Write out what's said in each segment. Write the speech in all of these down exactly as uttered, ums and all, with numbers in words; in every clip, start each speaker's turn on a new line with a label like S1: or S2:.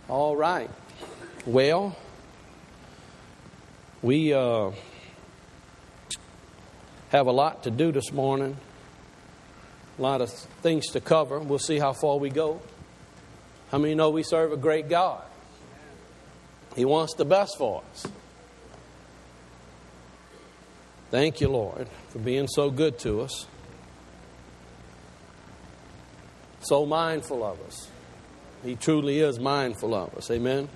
S1: All right. Well, we uh, have a lot to do this morning. A lot of things to cover. We'll see how far we go. How many know we serve a great God? He wants the best for us. Thank you, Lord, for being so good to us. So mindful of us. He truly is mindful of us. Amen.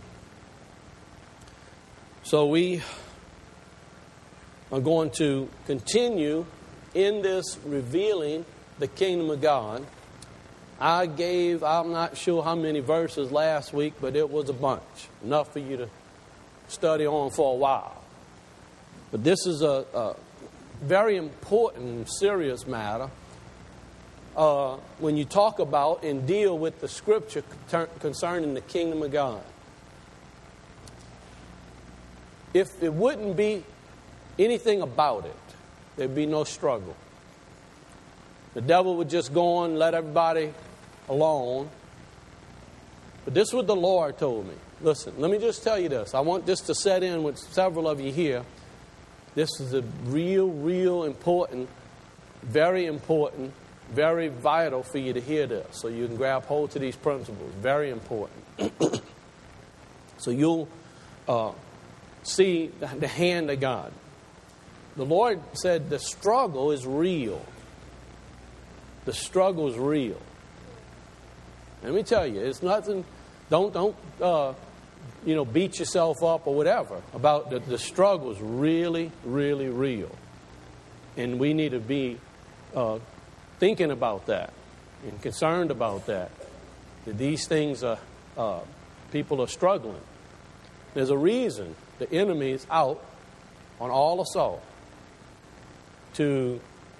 S1: So we are going to continue in this revealing the kingdom of God. I gave, I'm not sure how many verses last week, but it was a bunch. Enough for you to study on for a while. But this is a, a very important and serious matter. Uh, when you talk about and deal with the scripture concerning the kingdom of God. If it wouldn't be anything about it, there'd be no struggle. The devil would just go on and let everybody alone. But this is what the Lord told me. Listen, let me just tell you this. I want this to set in with several of you here. This is a real, real important, very important, very vital for you to hear this, so you can grab hold to these principles. Very important. So you'll uh, see the hand of God. The Lord said the struggle is real. The struggle is real. Let me tell you, it's nothing. Don't don't uh, you know beat yourself up or whatever about the, the struggle is really, really real, and we need to be Uh, thinking about that and concerned about that, that these things are, uh, people are struggling. There's a reason the enemy is out on all assault to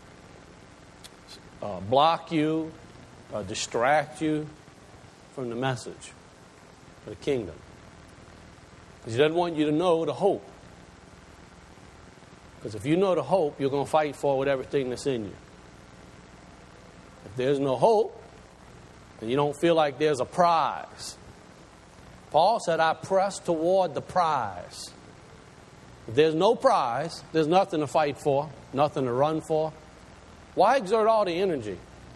S1: uh, block you, uh, distract you from the message of the kingdom. Because he doesn't want you to know the hope. Because if you know the hope, you're going to fight for with everything that's in you. If there's no hope, and you don't feel like there's a prize. Paul said, I press toward the prize. If there's no prize, there's nothing to fight for, nothing to run for. Why exert all the energy?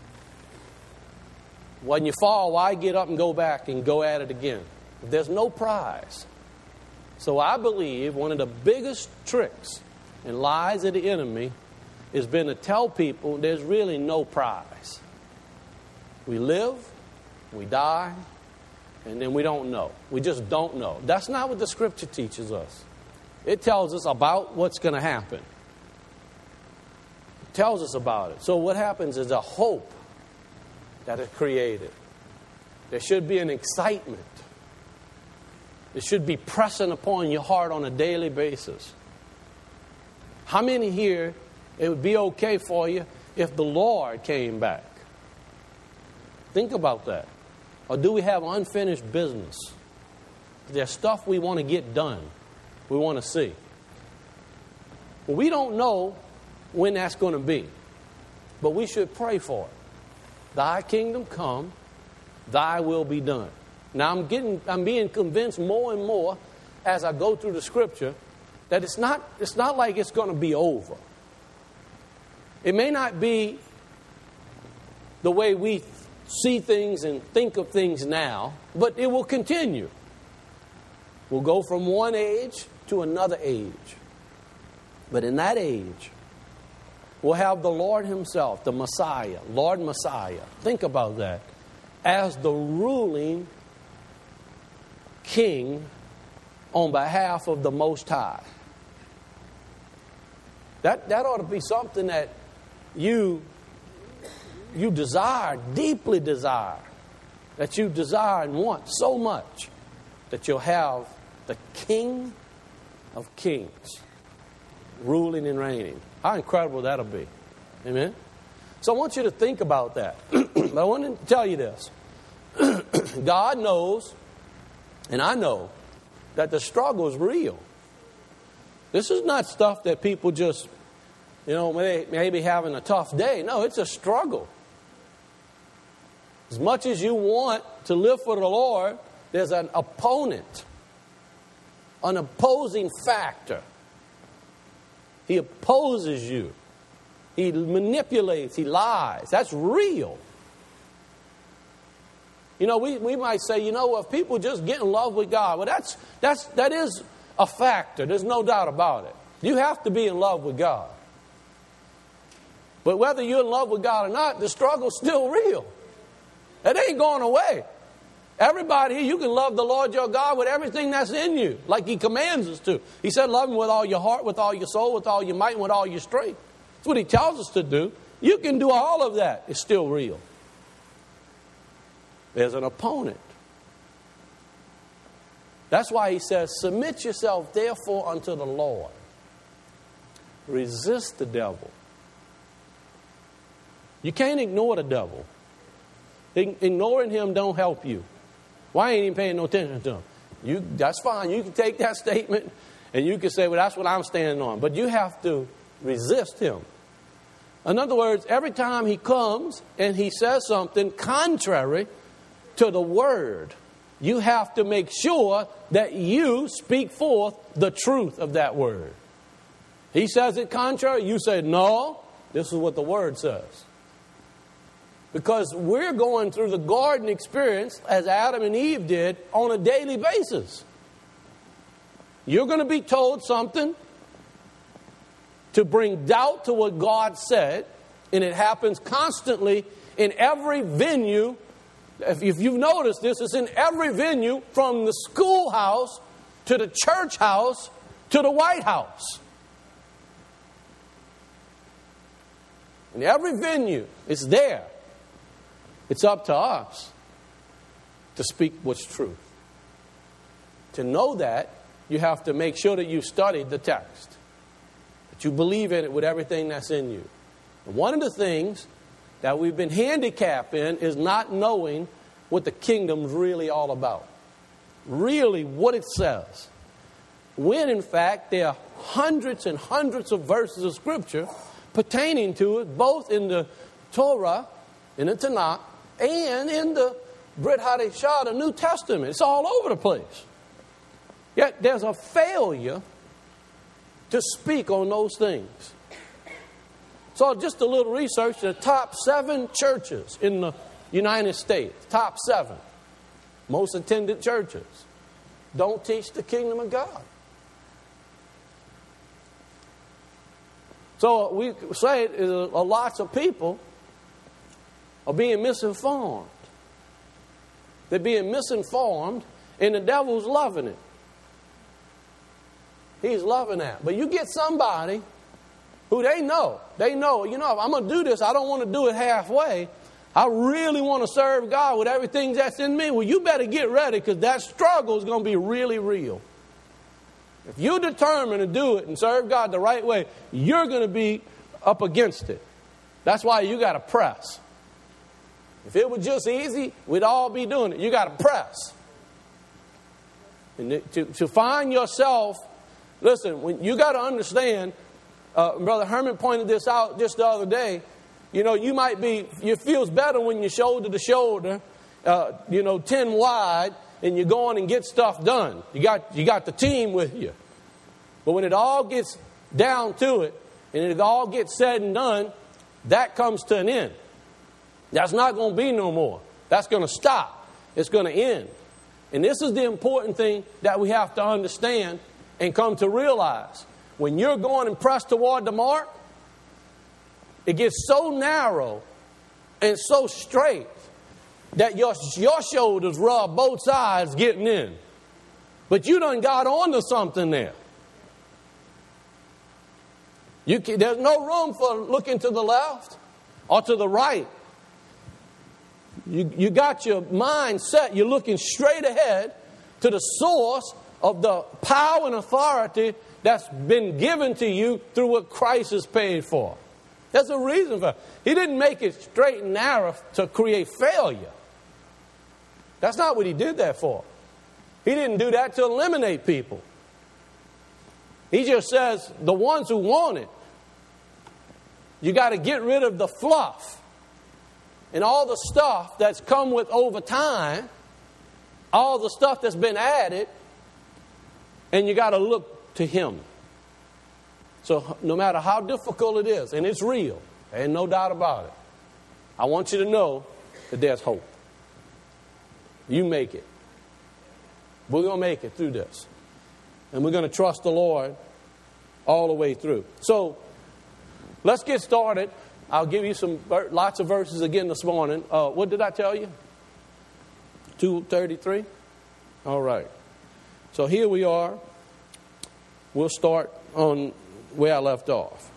S1: When you fall, why get up and go back and go at it again? If there's no prize. So I believe one of the biggest tricks and lies of the enemy has been to tell people there's really no prize. We live, we die, and then we don't know. We just don't know. That's not what the scripture teaches us. It tells us about what's going to happen. It tells us about it. So what happens is a hope that is created. There should be an excitement. It should be pressing upon your heart on a daily basis. How many here, it would be okay for you if the Lord came back? Think about that. Or do we have unfinished business? There's stuff we want to get done. We want to see. Well, we don't know when that's going to be. But we should pray for it. Thy kingdom come, thy will be done. Now I'm getting I'm being convinced more and more as I go through the scripture that it's not it's not like it's going to be over. It may not be the way we see things and think of things now, but it will continue. We'll go from one age to another age. But in that age, we'll have the Lord himself, the Messiah, Lord Messiah. Think about that. As the ruling king on behalf of the Most High. That, that ought to be something that you you desire, deeply desire, that you desire and want so much that you'll have the King of Kings ruling and reigning. How incredible that'll be. Amen? So I want you to think about that. But I want to tell you this. God knows, and I know, that the struggle is real. This is not stuff that people just, you know, may, maybe having a tough day. No, it's a struggle. As much as you want to live for the Lord, there's an opponent, an opposing factor. He opposes you. He manipulates. He lies. That's real. You know, we, we might say, you know, well, if people just get in love with God, well, that's that's that is a factor. There's no doubt about it. You have to be in love with God. But whether you're in love with God or not, the struggle's still real. It ain't going away. Everybody here, you can love the Lord your God with everything that's in you, like He commands us to. He said, love Him with all your heart, with all your soul, with all your might, and with all your strength. That's what He tells us to do. You can do all of that. It's still real. There's an opponent. That's why He says, submit yourself therefore unto the Lord. Resist the devil. You can't ignore the devil. Ignoring him don't help you. Why ain't even paying no attention to him? You, that's fine. You can take that statement and you can say, well, that's what I'm standing on. But you have to resist him. In other words, every time he comes and he says something contrary to the word, you have to make sure that you speak forth the truth of that word. He says it contrary. You say, no, this is what the word says. Because we're going through the garden experience, as Adam and Eve did, on a daily basis. You're going to be told something to bring doubt to what God said, and it happens constantly in every venue. If you've noticed this, it's in every venue, from the schoolhouse to the church house to the White House. In every venue, it's there. It's up to us to speak what's truth. To know that, you have to make sure that you studied the text, that you believe in it with everything that's in you. And one of the things that we've been handicapped in is not knowing what the kingdom's really all about. Really what it says. When, in fact, there are hundreds and hundreds of verses of Scripture pertaining to it, both in the Torah, in the Tanakh, and in the Brit Hadashah, the New Testament. It's all over the place. Yet there's a failure to speak on those things. So just a little research, the top seven churches in the United States, top seven, most attended churches, don't teach the kingdom of God. So we say is lots of people are being misinformed. They're being misinformed, and the devil's loving it. He's loving that. But you get somebody who they know, they know, you know, if I'm going to do this, I don't want to do it halfway. I really want to serve God with everything that's in me. Well, you better get ready, because that struggle is going to be really real. If you're determined to do it and serve God the right way, you're going to be up against it. That's why you got to press. If it was just easy, we'd all be doing it. You got to press. And to, to find yourself, listen, when you got to understand, uh, Brother Herman pointed this out just the other day. You know, you might be, it feels better when you're shoulder to shoulder, uh, you know, ten wide, and you go on and get stuff done. You got, you got the team with you. But when it all gets down to it, and it all gets said and done, that comes to an end. That's not going to be no more. That's going to stop. It's going to end. And this is the important thing that we have to understand and come to realize. When you're going and press toward the mark, it gets so narrow and so straight that your, your shoulders rub both sides getting in. But you done got onto something there. You can, there's no room for looking to the left or to the right. You, you got your mind set. You're looking straight ahead to the source of the power and authority that's been given to you through what Christ has paid for. There's a reason for it. He didn't make it straight and narrow to create failure. That's not what He did that for. He didn't do that to eliminate people. He just says the ones who want it, you got to get rid of the fluff and all the stuff that's come with over time all the stuff that's been added, and you got to look to Him. So no matter how difficult it is, and it's real, ain't no doubt about it, I want you to know that there's hope. You make it. We're going to make it through this. And we're going to trust the Lord all the way through. So let's get started. I'll give you some lots of verses again this morning. Uh, what did I tell you? two thirty-three? All right. So here we are. We'll start on where I left off.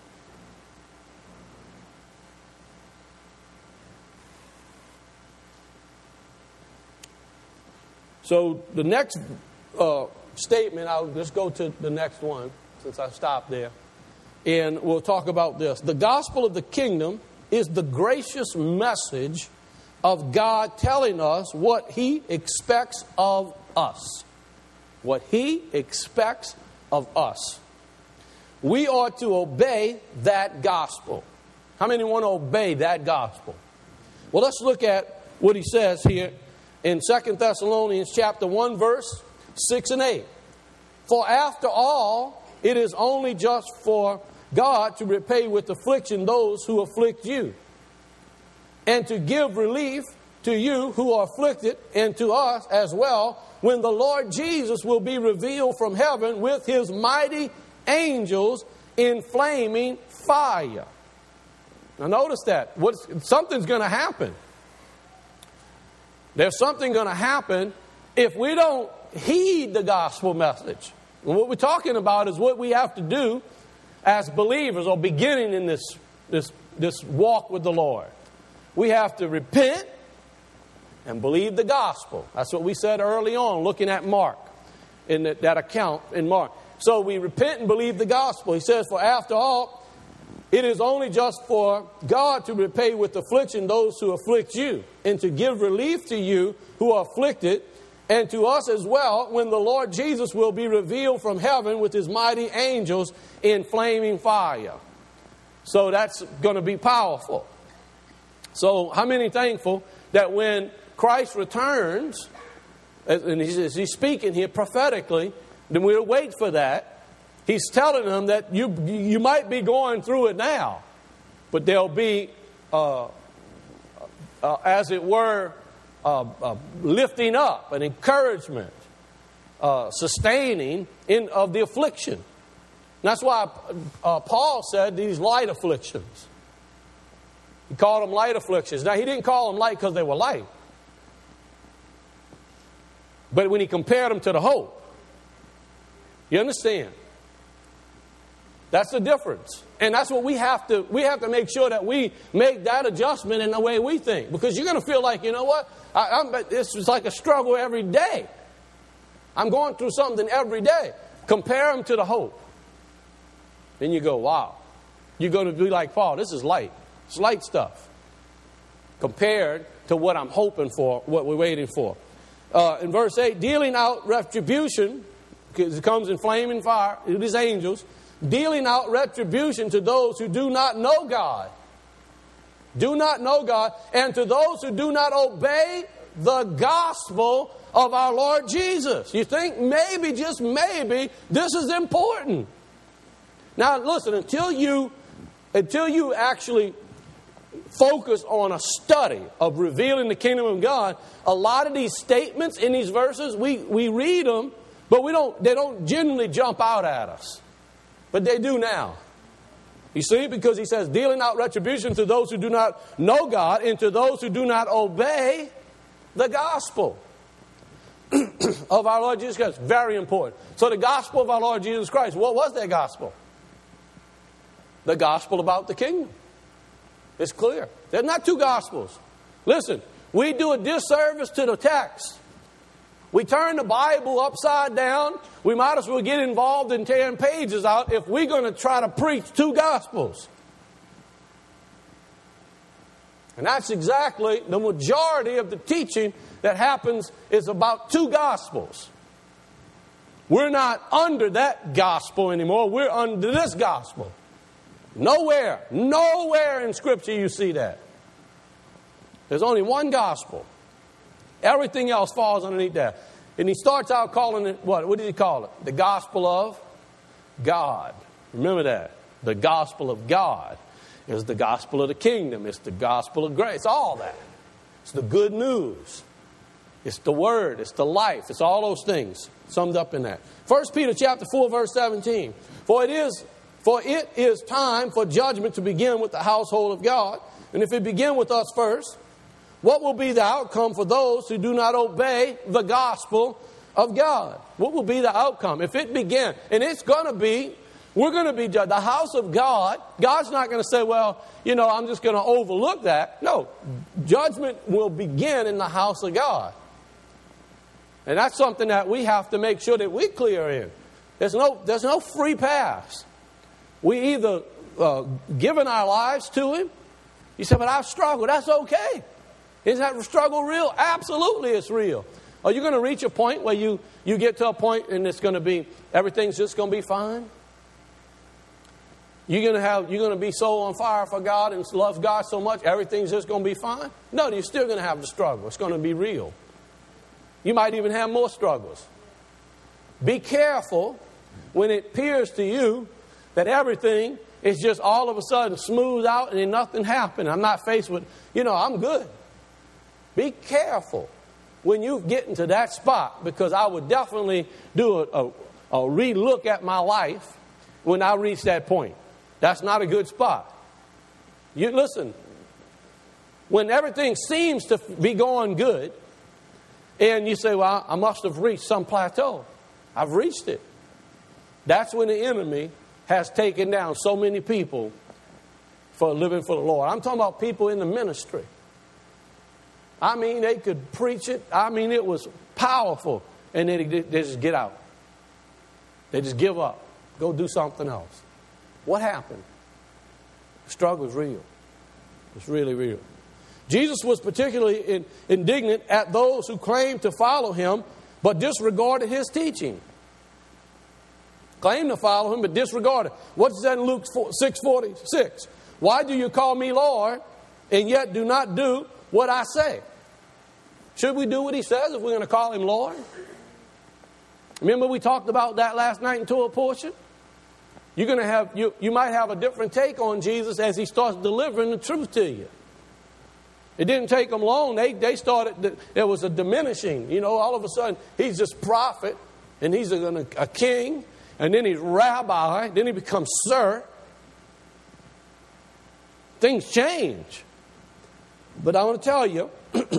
S1: So the next uh, statement, I'll just go to the next one since I stopped there. And we'll talk about this. The gospel of the kingdom is the gracious message of God telling us what He expects of us. What He expects of us. We ought to obey that gospel. How many want to obey that gospel? Well, let's look at what he says here in Second Thessalonians chapter one, verse six and eight. For after all, it is only just for God to repay with affliction those who afflict you, and to give relief to you who are afflicted, and to us as well, when the Lord Jesus will be revealed from heaven with His mighty angels in flaming fire. Now notice that. What's, something's going to happen. There's something going to happen if we don't heed the gospel message. And what we're talking about is what we have to do as believers or beginning in this, this, this walk with the Lord. We have to repent and believe the gospel. That's what we said early on, looking at Mark, in that, that account in Mark. So we repent and believe the gospel. He says, for after all, it is only just for God to repay with affliction those who afflict you, and to give relief to you who are afflicted, and to us as well, when the Lord Jesus will be revealed from heaven with His mighty angels in flaming fire. So that's going to be powerful. So how many thankful that when Christ returns, and he's, he's speaking here prophetically, then we'll wait for that. He's telling them that you you might be going through it now, but there'll be, uh, uh, as it were, uh, uh, lifting up, an encouragement, uh, sustaining in of the affliction. And that's why uh, Paul said these light afflictions. He called them light afflictions. Now, he didn't call them light because they were light. But when he compared them to the hope, you understand? That's the difference. And that's what we have to, we have to make sure that we make that adjustment in the way we think. Because you're going to feel like, you know what? I, I'm, this is like a struggle every day. I'm going through something every day. Compare them to the hope. Then you go, wow. You're going to be like, Paul, this is light. It's light stuff. Compared to what I'm hoping for, what we're waiting for. Uh, in verse eight, dealing out retribution, because it comes in flaming fire, it is angels, dealing out retribution to those who do not know God. Do not know God, and to those who do not obey the gospel of our Lord Jesus. You think maybe, just maybe, this is important. Now listen, until you, until you actually focus on a study of revealing the kingdom of God, a lot of these statements in these verses, we, we read them, but we don't, they don't generally jump out at us. But they do now. You see, because he says, dealing out retribution to those who do not know God, and to those who do not obey the gospel of our Lord Jesus Christ. Very important. So the gospel of our Lord Jesus Christ, what was that gospel? The gospel about the kingdom. It's clear. There's not two gospels. Listen, we do a disservice to the text. We turn the Bible upside down. We might as well get involved in tearing pages out if we're going to try to preach two gospels. And that's exactly the majority of the teaching that happens is about two gospels. We're not under that gospel anymore. We're under this gospel. Nowhere, nowhere in Scripture you see that. There's only one gospel. Everything else falls underneath that. And he starts out calling it, what? What did he call it? The gospel of God. Remember that. The gospel of God is the gospel of the kingdom. It's the gospel of grace. All that. It's the good news. It's the word. It's the life. It's all those things summed up in that. First Peter chapter four, verse seventeen. For it is, for it is time for judgment to begin with the household of God. And if it begin with us first, what will be the outcome for those who do not obey the gospel of God? What will be the outcome? If it begin, and it's going to be, we're going to be judged. The house of God, God's not going to say, well, you know, I'm just going to overlook that. No, judgment will begin in the house of God. And that's something that we have to make sure that we're clear in. There's no, there's no free pass. We either uh, given our lives to Him. You say, but I've struggled. That's okay. Is that struggle real? Absolutely it's real. Are you going to reach a point where you, you get to a point and it's going to be, everything's just going to be fine? You're going to have, you're going to be so on fire for God and love God so much, everything's just going to be fine? No, you're still going to have the struggle. It's going to be real. You might even have more struggles. Be careful when it appears to you that everything is just all of a sudden smooth out and then nothing happened. I'm not faced with, you know, I'm good. Be careful when you get into that spot, because I would definitely do a, a, a re-look at my life when I reach that point. That's not a good spot. You listen, when everything seems to be going good, and you say, well, I must have reached some plateau. I've reached it. That's when the enemy has taken down so many people for living for the Lord. I'm talking about people in the ministry. I mean, they could preach it. I mean, it was powerful. And then they, they just get out. They just give up. Go do something else. What happened? The struggle is real. It's really real. Jesus was particularly in, indignant at those who claimed to follow Him but disregarded His teaching. Claimed to follow Him but disregarded. What's that in Luke six forty-six? Why do you call me Lord and yet do not do what I say? Should we do what He says if we're going to call Him Lord? Remember we talked about that last night in Torah portion? You're going to have you, you might have a different take on Jesus as He starts delivering the truth to you. It didn't take them long. They they started, there was a diminishing. You know, all of a sudden, He's this prophet, and He's a, a king, and then He's rabbi, then He becomes sir. Things change. But I want to tell you,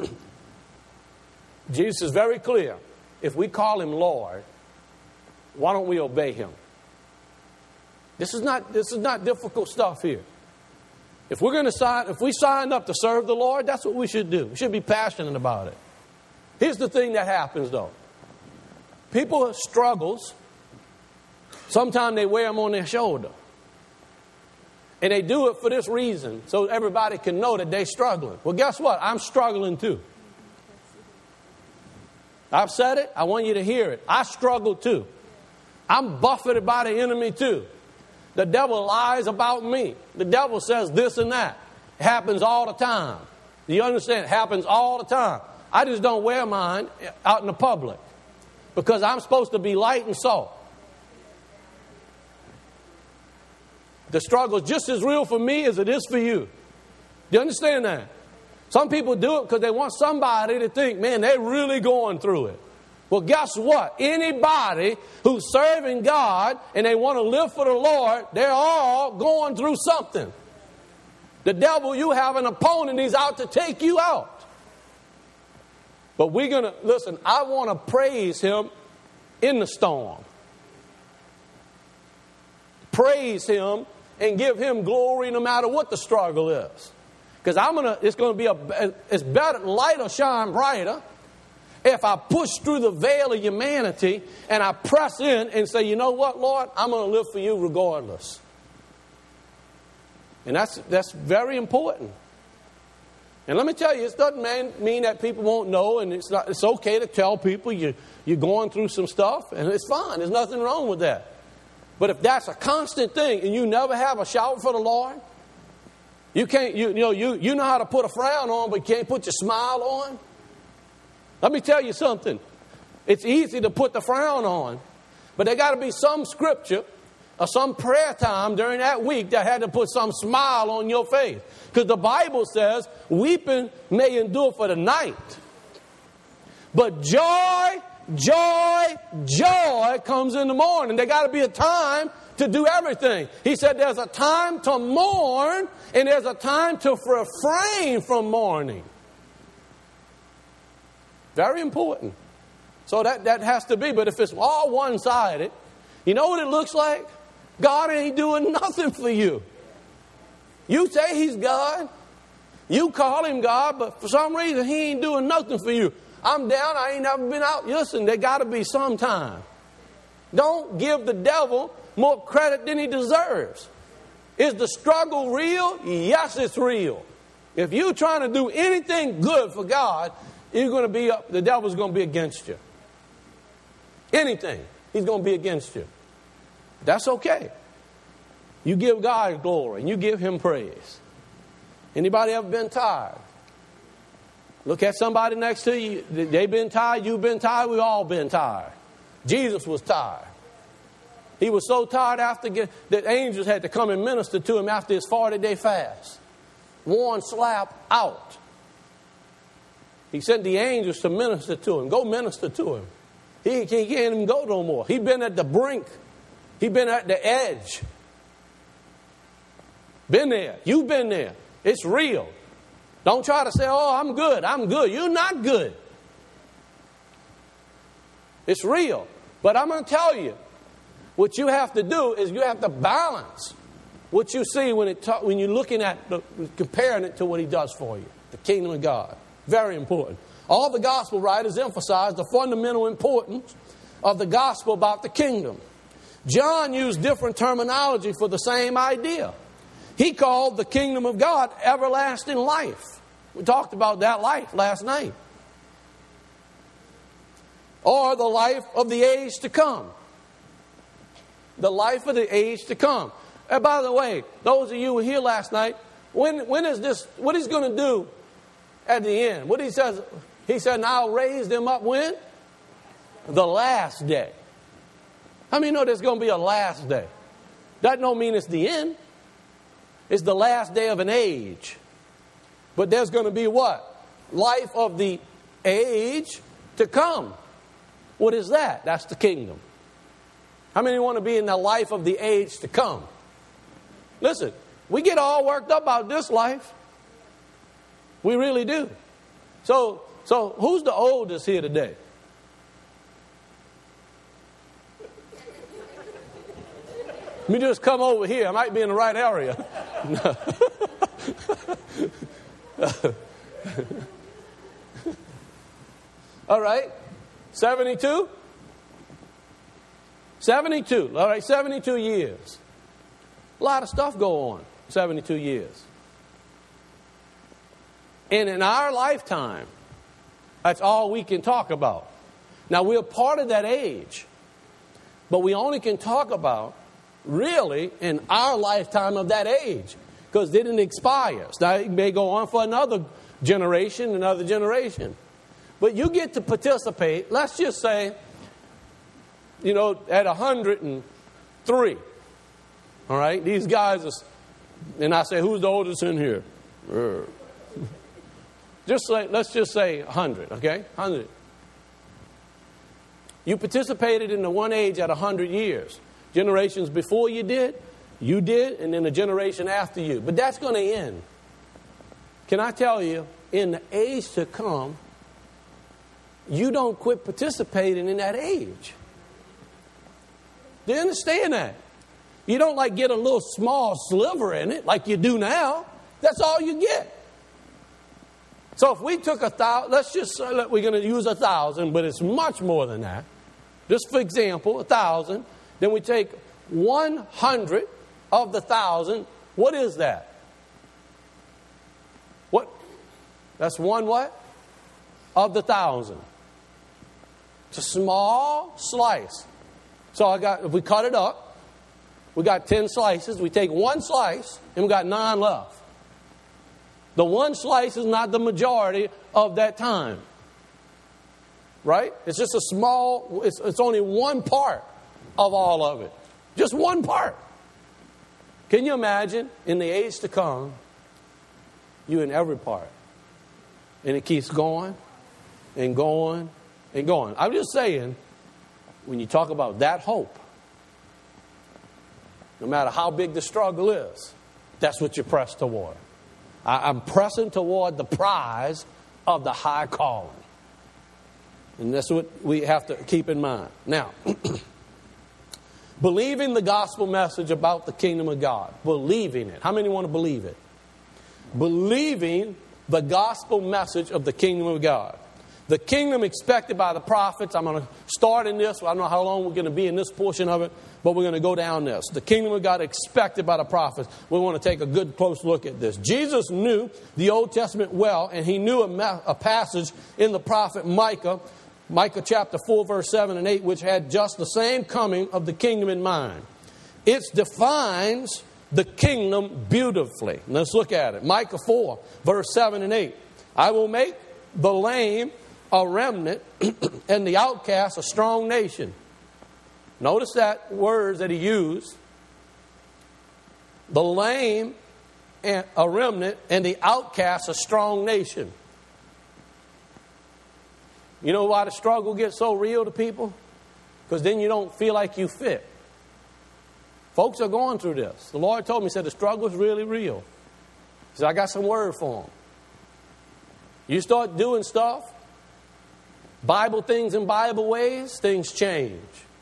S1: Jesus is very clear. If we call Him Lord, why don't we obey Him? This is not, this is not difficult stuff here. If we're going to sign, if we signed up to serve the Lord, that's what we should do. We should be passionate about it. Here's the thing that happens, though. People have struggles. Sometimes they wear them on their shoulder. And they do it for this reason, so everybody can know that they're struggling. Well, guess what? I'm struggling too. I've said it. I want you to hear it. I struggle too. I'm buffeted by the enemy too. The devil lies about me. The devil says this and that. It happens all the time. Do you understand? It happens all the time. I just don't wear mine out in the public because I'm supposed to be light and salt. The struggle is just as real for me as it is for you. Do you understand that? Some people do it because they want somebody to think, man, they're really going through it. Well, guess what? Anybody who's serving God and they want to live for the Lord, they're all going through something. The devil, you have an opponent, he's out to take you out. But we're going to, listen, I want to praise Him in the storm. Praise Him and give Him glory no matter what the struggle is. Because I'm gonna, it's going to be a, it's better, light or shine brighter if I push through the veil of humanity and I press in and say, you know what, Lord, I'm going to live for you regardless. And that's that's very important. And let me tell you, it doesn't mean, mean that people won't know, and it's not. It's okay to tell people you, you're going through some stuff, and it's fine. There's nothing wrong with that. But if that's a constant thing and you never have a shout for the Lord, you can't, you, you know, you, you know how to put a frown on, but you can't put your smile on. Let me tell you something. It's easy to put the frown on, but there got to be some scripture or some prayer time during that week that had to put some smile on your face. Because the Bible says, weeping may endure for the night, but joy, joy, joy comes in the morning. There got to be a time to do everything. He said there's a time to mourn and there's a time to refrain from mourning. Very important. So that, that has to be. But if it's all one-sided, you know what it looks like? God ain't doing nothing for you. You say He's God. You call Him God, but for some reason He ain't doing nothing for you. I'm down. I ain't never been out. Listen, there got to be some time. Don't give the devil more credit than he deserves. Is the struggle real? Yes, it's real. If you're trying to do anything good for God, you're going to be up, the devil's going to be against you. Anything, he's going to be against you. That's okay. You give God glory and you give Him praise. Anybody ever been tired? Look at somebody next to you. They've been tired. You've been tired. We've all been tired. Jesus was tired. He was so tired after get, that angels had to come and minister to Him after His forty-day fast. One slap out. He sent the angels to minister to Him. Go minister to Him. He, he can't even go no more. He's been at the brink. He's been at the edge. Been there. You've been there. It's real. Don't try to say, oh, I'm good. I'm good. You're not good. It's real. But I'm going to tell you, what you have to do is you have to balance what you see when it ta- when you're looking at, the, comparing it to what He does for you. The kingdom of God. Very important. All the gospel writers emphasize the fundamental importance of the gospel about the kingdom. John used different terminology for the same idea. He called the kingdom of God everlasting life. We talked about that life last night. Or the life of the age to come. The life of the age to come. And by the way, those of you who were here last night, when when is this, what He's going to do at the end? What He says, He said, and I'll raise them up when? The last day. How many know there's going to be a last day? That don't mean it's the end. It's the last day of an age. But there's going to be what? Life of the age to come. What is that? That's the kingdom. How many want to be in the life of the age to come? Listen, we get all worked up about this life. We really do. So, so who's the oldest here today? Let me just come over here. I might be in the right area. All right. seventy-two? seventy-two. All right, seventy-two years. A lot of stuff go on. seventy-two years. And in our lifetime, that's all we can talk about. Now, we're part of that age. But we only can talk about really in our lifetime of that age, because it didn't expire. Now, it may go on for another generation, another generation. But you get to participate, let's just say, you know, at one hundred three. All right? These guys are, and I say, who's the oldest in here? Just say, let's just say one hundred, okay? one hundred. You participated in the one age at one hundred years. Generations before you did, you did, and then a generation after you. But that's going to end. Can I tell you, in the age to come, you don't quit participating in that age. Do you understand that? You don't like get a little small sliver in it like you do now. That's all you get. So if we took a thousand, let's just say that we're going to use a thousand, but it's much more than that. Just for example, a thousand. Then we take one hundred of the thousand. What is that? What? That's one what? Of the thousand. It's a small slice. So I got, if we cut it up, we got ten slices. We take one slice and we got nine left. The one slice is not the majority of that time. right? It's just a small, it's, it's only one part of all of it. Just one part. Can you imagine in the age to come, you in every part? And it keeps going and going and going. I'm just saying, when you talk about that hope, no matter how big the struggle is, that's what you press toward. I, I'm pressing toward the prize of the high calling. And that's what we have to keep in mind. Now, believing the gospel message about the kingdom of God. Believing it. How many want to believe it? Believing the gospel message of the kingdom of God. The kingdom expected by the prophets. I'm going to start in this. I don't know how long we're going to be in this portion of it, but we're going to go down this. The kingdom of God expected by the prophets. We want to take a good close look at this. Jesus knew the Old Testament well, and he knew a, ma- a passage in the prophet Micah, Micah chapter four, verse seven and eight, which had just the same coming of the kingdom in mind. It defines the kingdom beautifully. Let's look at it. Micah four, verse seven and eight. I will make the lame a remnant and the outcast a strong nation. Notice that words that he used. The lame and a remnant and the outcast a strong nation. You know why the struggle gets so real to people? Because then you don't feel like you fit. Folks are going through this. The Lord told me, he said, the struggle is really real. He said, I got some word for them. You start doing stuff, Bible things in Bible ways, things change.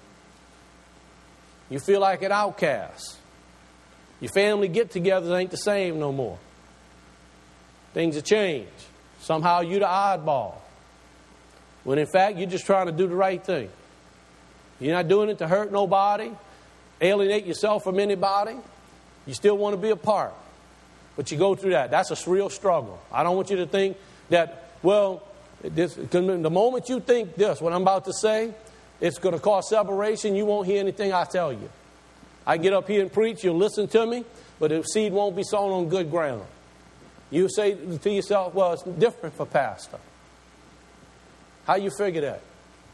S1: You feel like an outcast. Your family get-togethers ain't the same no more. Things have changed. Somehow you're the oddball. When in fact, you're just trying to do the right thing. You're not doing it to hurt nobody, alienate yourself from anybody. You still want to be a part. But you go through that. That's a real struggle. I don't want you to think that, well, this, the moment you think this, what I'm about to say, it's going to cause separation, you won't hear anything I tell you. I get up here and preach, you'll listen to me, but the seed won't be sown on good ground. You say to yourself, well, it's different for pastor. How you figure that?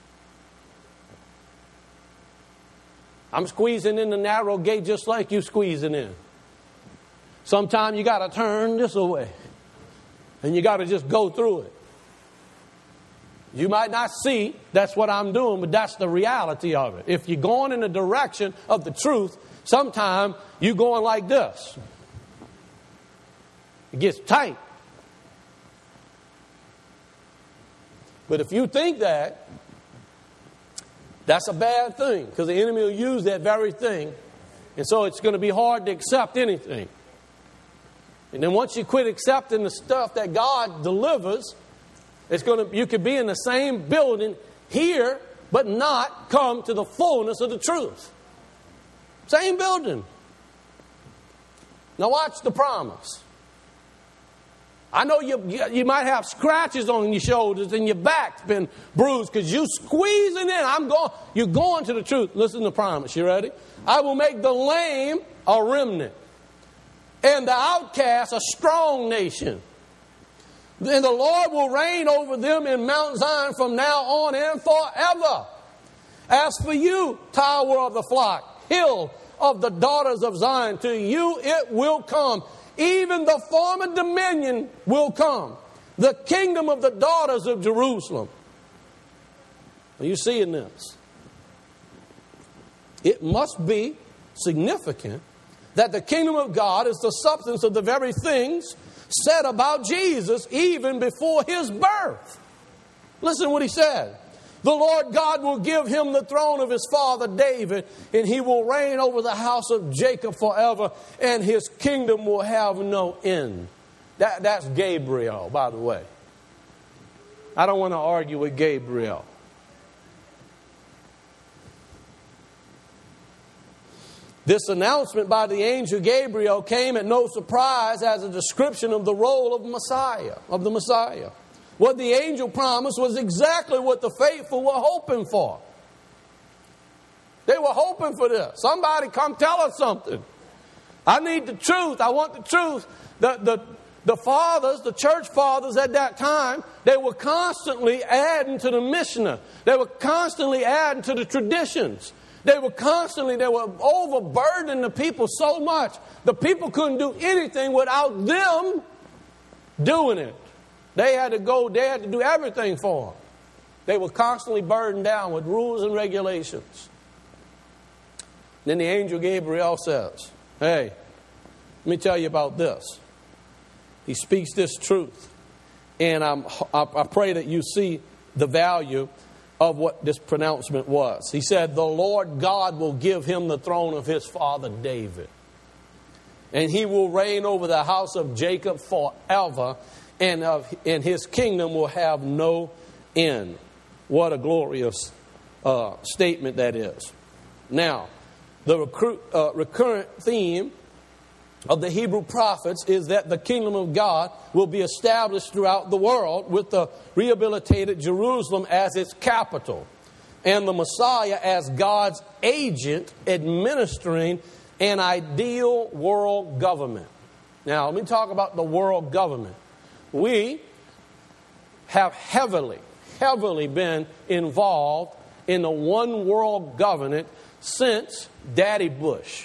S1: I'm squeezing in the narrow gate just like you squeezing in. Sometimes you got to turn this away. And you got to just go through it. You might not see that's what I'm doing, but that's the reality of it. If you're going in the direction of the truth, sometimes you're going like this. It gets tight. But if you think that, that's a bad thing, because the enemy will use that very thing. And so it's going to be hard to accept anything. And then once you quit accepting the stuff that God delivers, it's going to, you could be in the same building here, but not come to the fullness of the truth. Same building. Now watch the promise. I know you, you might have scratches on your shoulders and your back's been bruised because you squeezing in. I'm going, you're going to the truth. Listen to the promise. You ready? I will make the lame a remnant and the outcast a strong nation. And the Lord will reign over them in Mount Zion from now on and forever. As for you, tower of the flock, hill of the daughters of Zion, to you it will come. Even the former dominion will come. The kingdom of the daughters of Jerusalem. Are you seeing this? It must be significant that the kingdom of God is the substance of the very things said about Jesus even before his birth. Listen to what he said. The Lord God will give him the throne of his father David, and he will reign over the house of Jacob forever, and his kingdom will have no end. That, that's Gabriel, by the way. I don't want to argue with Gabriel. This announcement by the angel Gabriel came at no surprise as a description of the role of Messiah, of the Messiah. What the angel promised was exactly what the faithful were hoping for. They were hoping for this. Somebody come tell us something. I need the truth. I want the truth. The, the, the fathers, the church fathers at that time, they were constantly adding to the Mishnah. They were constantly adding to the traditions. They were constantly, they were overburdening the people so much. The people couldn't do anything without them doing it. They had to go, they had to do everything for them. They were constantly burdened down with rules and regulations. Then the angel Gabriel says, hey, let me tell you about this. He speaks this truth. And I'm, I, I pray that you see the value of what this pronouncement was. He said, the Lord God will give him the throne of his father David. And he will reign over the house of Jacob forever. And, of, and his kingdom will have no end. What a glorious uh, statement that is. Now, the recruit, uh, recurrent theme of the Hebrew prophets is that the kingdom of God will be established throughout the world with the rehabilitated Jerusalem as its capital and the Messiah as God's agent administering an ideal world government. Now, let me talk about the world government. We have heavily, heavily been involved in the one world government since Daddy Bush.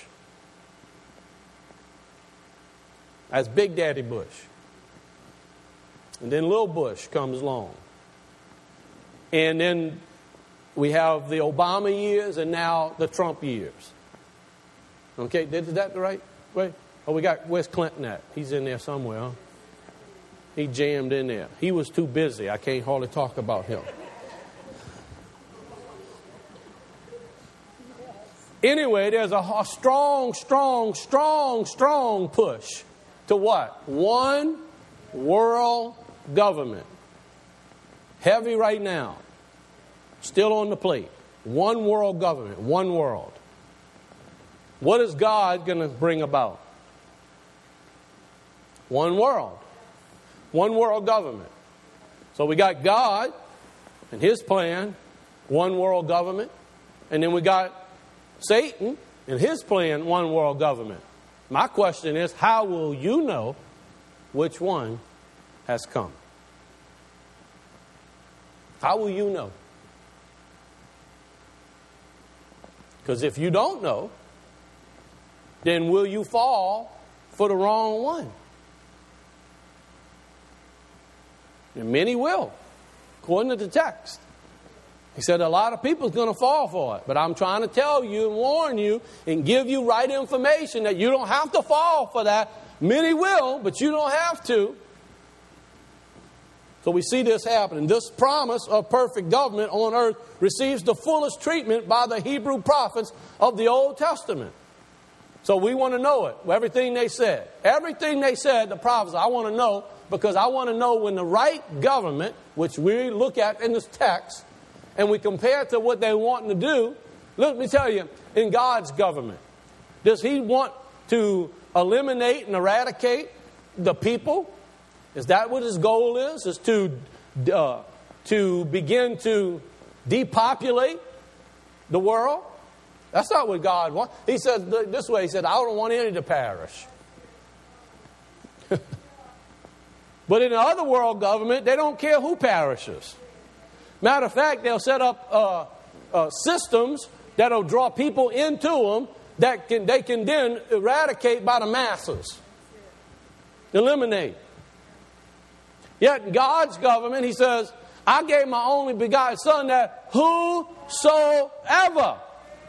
S1: That's Big Daddy Bush. And then Little Bush comes along. And then we have the Obama years and now the Trump years. Okay, is that the right way? Oh, we got, where's Clinton at? He's in there somewhere, huh? He jammed in there. He was too busy. I can't hardly talk about him. Anyway, there's a, a strong, strong, strong, strong push to what? One world government. Heavy right now. Still on the plate. One world government. One world. What is God going to bring about? One world. One world government. So we got God and his plan. One world government. And then we got Satan and his plan. One world government. My question is, how will you know which one has come? How will you know? Because if you don't know, then will you fall for the wrong one? And many will, according to the text. He said a lot of people is going to fall for it. But I'm trying to tell you and warn you and give you right information that you don't have to fall for that. Many will, but you don't have to. So we see this happening. This promise of perfect government on earth receives the fullest treatment by the Hebrew prophets of the Old Testament. So we want to know it. Everything they said. Everything they said, the prophets, I want to know because I want to know when the right government, which we look at in this text, and we compare it to what they want to do. Let me tell you, in God's government, does he want to eliminate and eradicate the people? Is that what his goal is? Is to, uh, to begin to depopulate the world? That's not what God wants. He says this way, he said, I don't want any to perish. But in the other world government, they don't care who perishes. Matter of fact, they'll set up uh, uh, systems that'll draw people into them that can, they can then eradicate by the masses. Eliminate. Yet in God's government, he says, I gave my only begotten Son that whosoever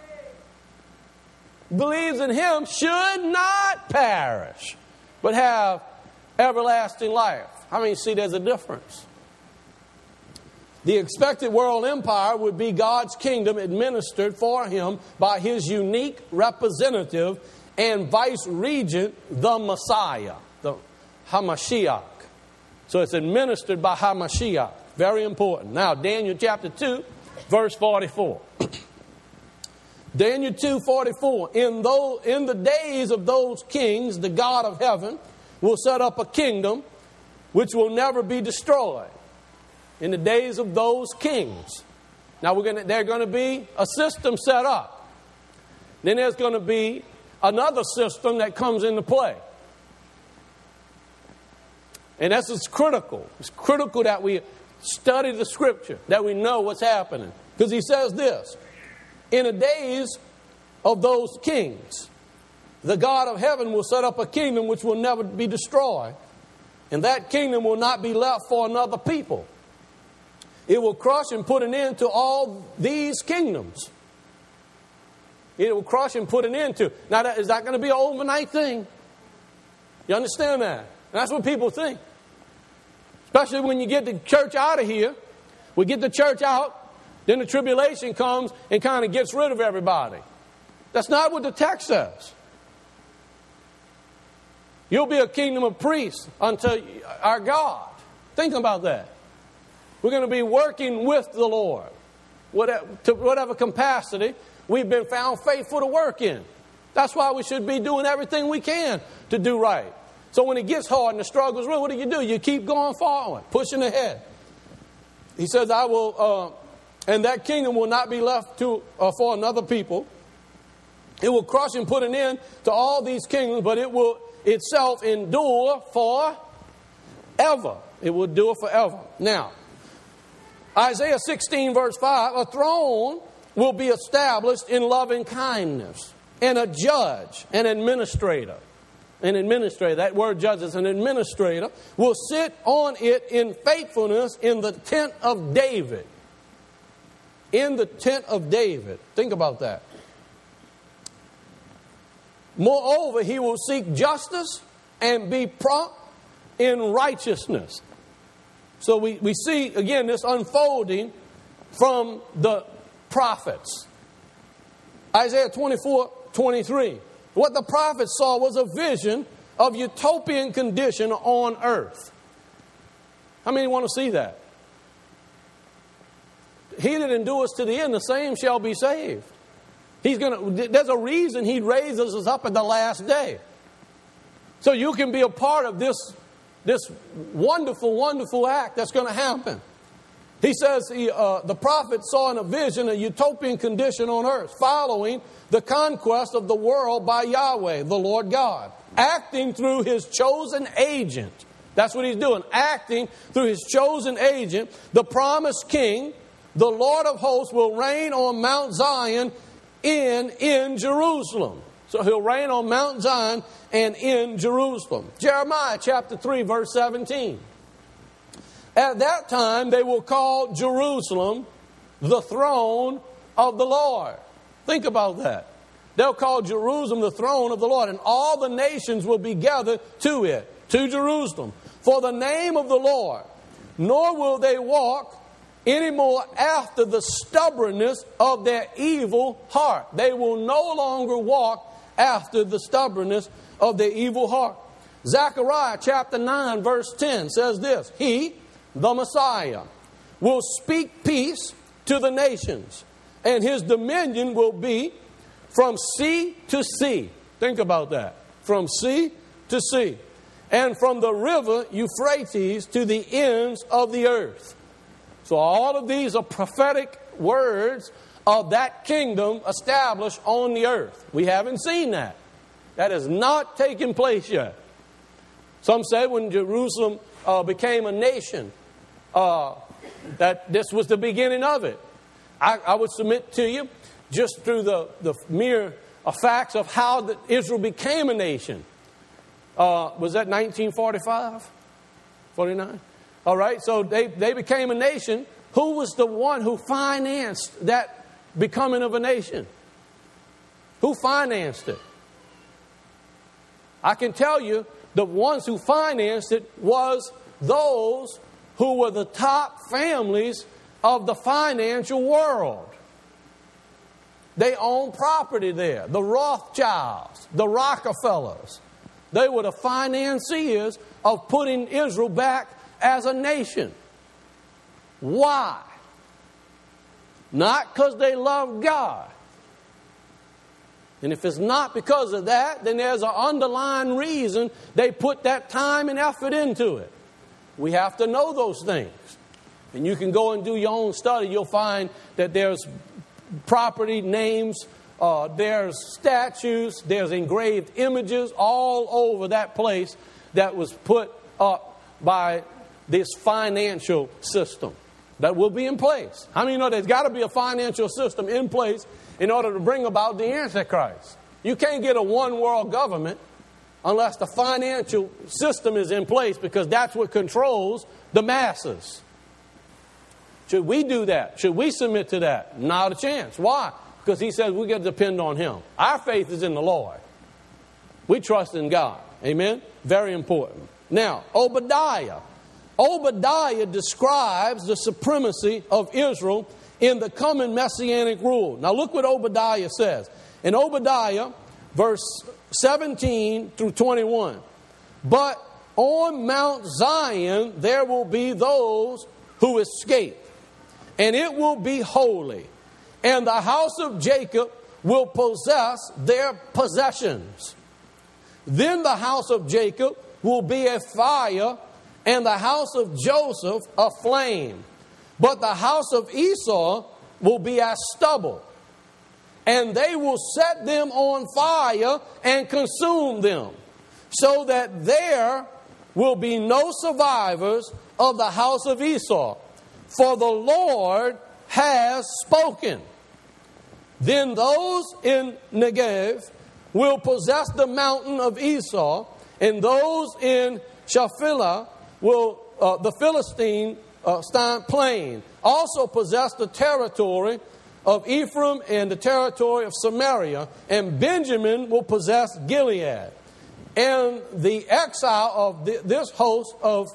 S1: believes in him should not perish, but have everlasting life. How many see there's a difference? The expected world empire would be God's kingdom administered for him by his unique representative and vice regent, the Messiah, the Hamashiach. So it's administered by Hamashiach. Very important. Now, Daniel chapter two, verse forty-four. Daniel two forty-four. In, those, in the days of those kings, the God of heaven will set up a kingdom which will never be destroyed. In the days of those kings. Now, we're going to, there's going to be a system set up. Then there's going to be another system that comes into play. And that's what's critical. It's critical that we study the Scripture, that we know what's happening. Because he says this, in the days of those kings, the God of heaven will set up a kingdom which will never be destroyed. And that kingdom will not be left for another people. It will crush and put an end to all these kingdoms. It will crush and put an end to. Now, that, is that going to be an overnight thing? You understand that? And that's what people think. Especially when you get the church out of here. We get the church out, then the tribulation comes and kind of gets rid of everybody. That's not what the text says. You'll be a kingdom of priests unto our God. Think about that. We're going to be working with the Lord. Whatever, to whatever capacity we've been found faithful to work in. That's why we should be doing everything we can to do right. So when it gets hard and the struggle's real, what do you do? You keep going forward, pushing ahead. He says, I will, uh, and that kingdom will not be left to uh, for another people. It will crush and put an end to all these kingdoms, but it will itself endure forever. It will endure forever. Now, Isaiah sixteen verse five, a throne will be established in loving kindness, and a judge, an administrator. An administrator, that word judge is an administrator, will sit on it in faithfulness in the tent of David. In the tent of David. Think about that. Moreover, he will seek justice and be prompt in righteousness. So we, we see, again, this unfolding from the prophets. Isaiah twenty-four twenty-three. What the prophets saw was a vision of utopian condition on earth. How many want to see that? He that endures to the end, the same shall be saved. He's going to. There's a reason He raises us up at the last day. So you can be a part of this, this wonderful, wonderful act that's going to happen. He says he, uh, the prophet saw in a vision a utopian condition on earth following the conquest of the world by Yahweh, the Lord God, acting through His chosen agent. That's what He's doing, acting through His chosen agent. The promised King, the Lord of hosts, will reign on Mount Zion in, in Jerusalem. So He'll reign on Mount Zion and in Jerusalem. Jeremiah chapter three, verse seventeen. At that time they will call Jerusalem the throne of the Lord. Think about that. They'll call Jerusalem the throne of the Lord, and all the nations will be gathered to it, to Jerusalem, for the name of the Lord. Nor will they walk anymore after the stubbornness of their evil heart. They will no longer walk after the stubbornness of their evil heart. Zechariah chapter nine verse ten says this, He, the Messiah, will speak peace to the nations, and His dominion will be from sea to sea. Think about that. From sea to sea. And from the river Euphrates to the ends of the earth. So all of these are prophetic words of that kingdom established on the earth. We haven't seen that. That has not taken place yet. Some say when Jerusalem uh, became a nation, uh, that this was the beginning of it. I, I would submit to you, just through the, the mere uh, facts of how the, Israel became a nation. Uh, was that nineteen forty-five? forty-nine? All right, so they, they became a nation. Who was the one who financed that becoming of a nation? Who financed it? I can tell you the ones who financed it was those who were the top families of the financial world. They owned property there. The Rothschilds, the Rockefellers. They were the financiers of putting Israel back as a nation. Why? Not because they loved God. And if it's not because of that, then there's an underlying reason they put that time and effort into it. We have to know those things. And you can go and do your own study. You'll find that there's property names, uh, there's statues, there's engraved images all over that place that was put up by this financial system that will be in place. How many know there's got to be a financial system in place in order to bring about the Antichrist? You can't get a one world government unless the financial system is in place, because that's what controls the masses. Should we do that? Should we submit to that? Not a chance. Why? Because he says we got to depend on him. Our faith is in the Lord. We trust in God. Amen? Very important. Now, Obadiah. Obadiah describes the supremacy of Israel in the coming messianic rule. Now look what Obadiah says. In Obadiah, verse seventeen through twenty-one. But on Mount Zion there will be those who escape, and it will be holy, and the house of Jacob will possess their possessions. Then the house of Jacob will be a fire, and the house of Joseph a flame. But the house of Esau will be as stubble, and they will set them on fire and consume them, so that there will be no survivors of the house of Esau. For the Lord has spoken. Then those in Negev will possess the mountain of Esau, and those in Shephelah will, uh, the Philistine uh, plain, also possess the territory of Ephraim and the territory of Samaria, and Benjamin will possess Gilead. And the exile of the, this host of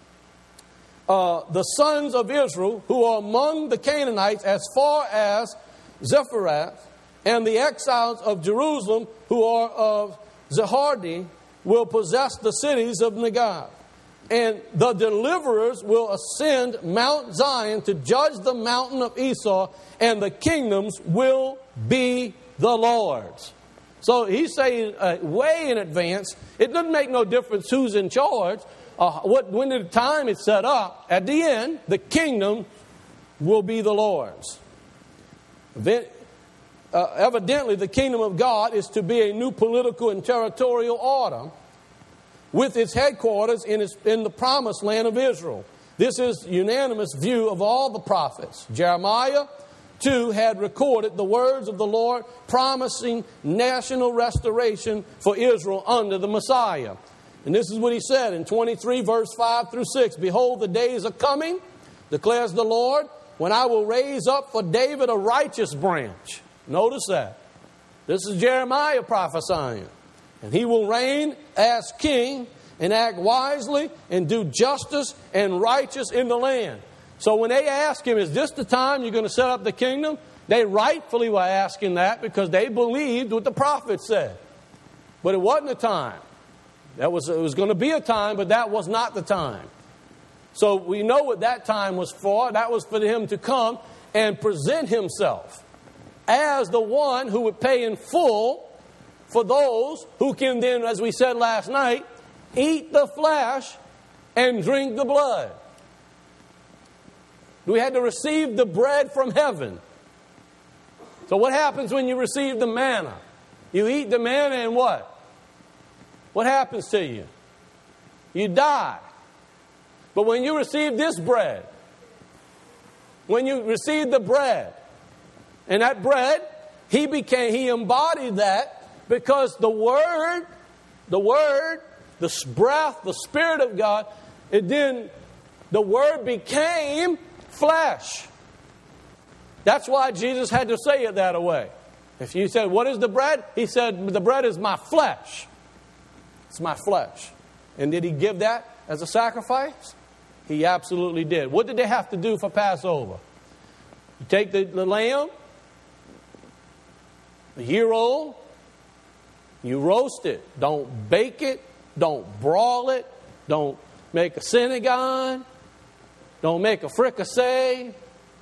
S1: uh, the sons of Israel, who are among the Canaanites as far as Zephath, and the exiles of Jerusalem, who are of Zehardi, will possess the cities of Negev. And the deliverers will ascend Mount Zion to judge the mountain of Esau, and the kingdoms will be the Lord's. So he's saying uh, way in advance, it doesn't make no difference who's in charge, uh, what, when the time is set up. At the end, the kingdom will be the Lord's. Then, uh, evidently, the kingdom of God is to be a new political and territorial order, with its headquarters in, its, in the promised land of Israel. This is unanimous view of all the prophets. Jeremiah, too, had recorded the words of the Lord promising national restoration for Israel under the Messiah. And this is what he said in twenty-three, verse five through six. Behold, the days are coming, declares the Lord, when I will raise up for David a righteous branch. Notice that. This is Jeremiah prophesying. And he will reign as king and act wisely and do justice and righteous in the land. So when they ask him, is this the time you're going to set up the kingdom? They rightfully were asking that because they believed what the prophet said. But it wasn't a time. That was, it was going to be a time, but that was not the time. So we know what that time was for. That was for him to come and present himself as the one who would pay in full for those who can then, as we said last night, eat the flesh and drink the blood. We had to receive the bread from heaven. So what happens when you receive the manna? You eat the manna and what? What happens to you? You die. But when you receive this bread, when you receive the bread, and that bread, he became, he embodied that, because the Word, the Word, the breath, the Spirit of God, it then, the Word became flesh. That's why Jesus had to say it that way. If you said, what is the bread? He said, the bread is my flesh. It's my flesh. And did he give that as a sacrifice? He absolutely did. What did they have to do for Passover? You take the, the lamb, a year old, you roast it. Don't bake it. Don't broil it. Don't make a synagogue. Don't make a fricassee.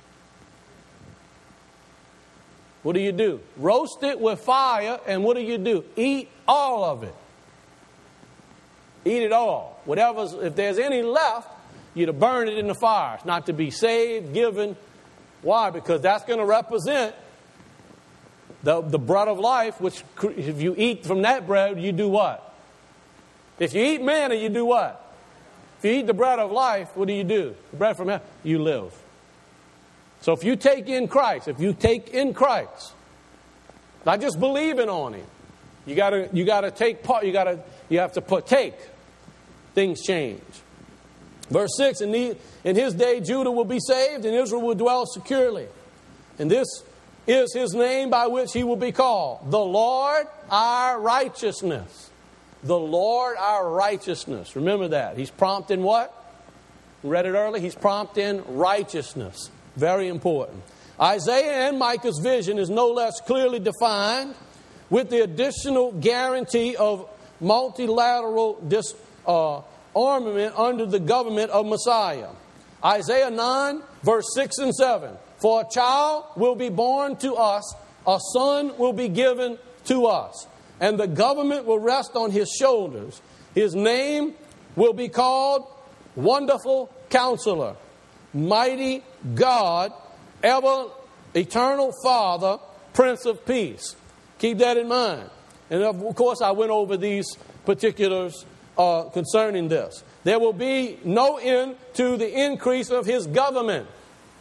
S1: What do you do? Roast it with fire, and what do you do? Eat all of it. Eat it all. Whatever's, if there's any left, you to burn it in the fire. It's not to be saved, given. Why? Because that's going to represent The, the bread of life, which if you eat from that bread, you do what? If you eat manna, you do what? If you eat the bread of life, what do you do? The bread from heaven, you live. So if you take in Christ, if you take in Christ, not just believing on Him, you gotta you gotta take part. You gotta you have to partake. Things change. Verse six: in, the, in His day, Judah will be saved, and Israel will dwell securely. And this is His name by which He will be called, the Lord our righteousness. The Lord our righteousness. Remember that. He's prompt in what? We read it earlier. He's prompt in righteousness. Very important. Isaiah and Micah's vision is no less clearly defined, with the additional guarantee of multilateral disarmament uh, under the government of Messiah. Isaiah nine, verse six and seven. For a child will be born to us, a son will be given to us, and the government will rest on His shoulders. His name will be called Wonderful Counselor, Mighty God, Ever Eternal Father, Prince of Peace. Keep that in mind. And of course, I went over these particulars uh, concerning this. There will be no end to the increase of His government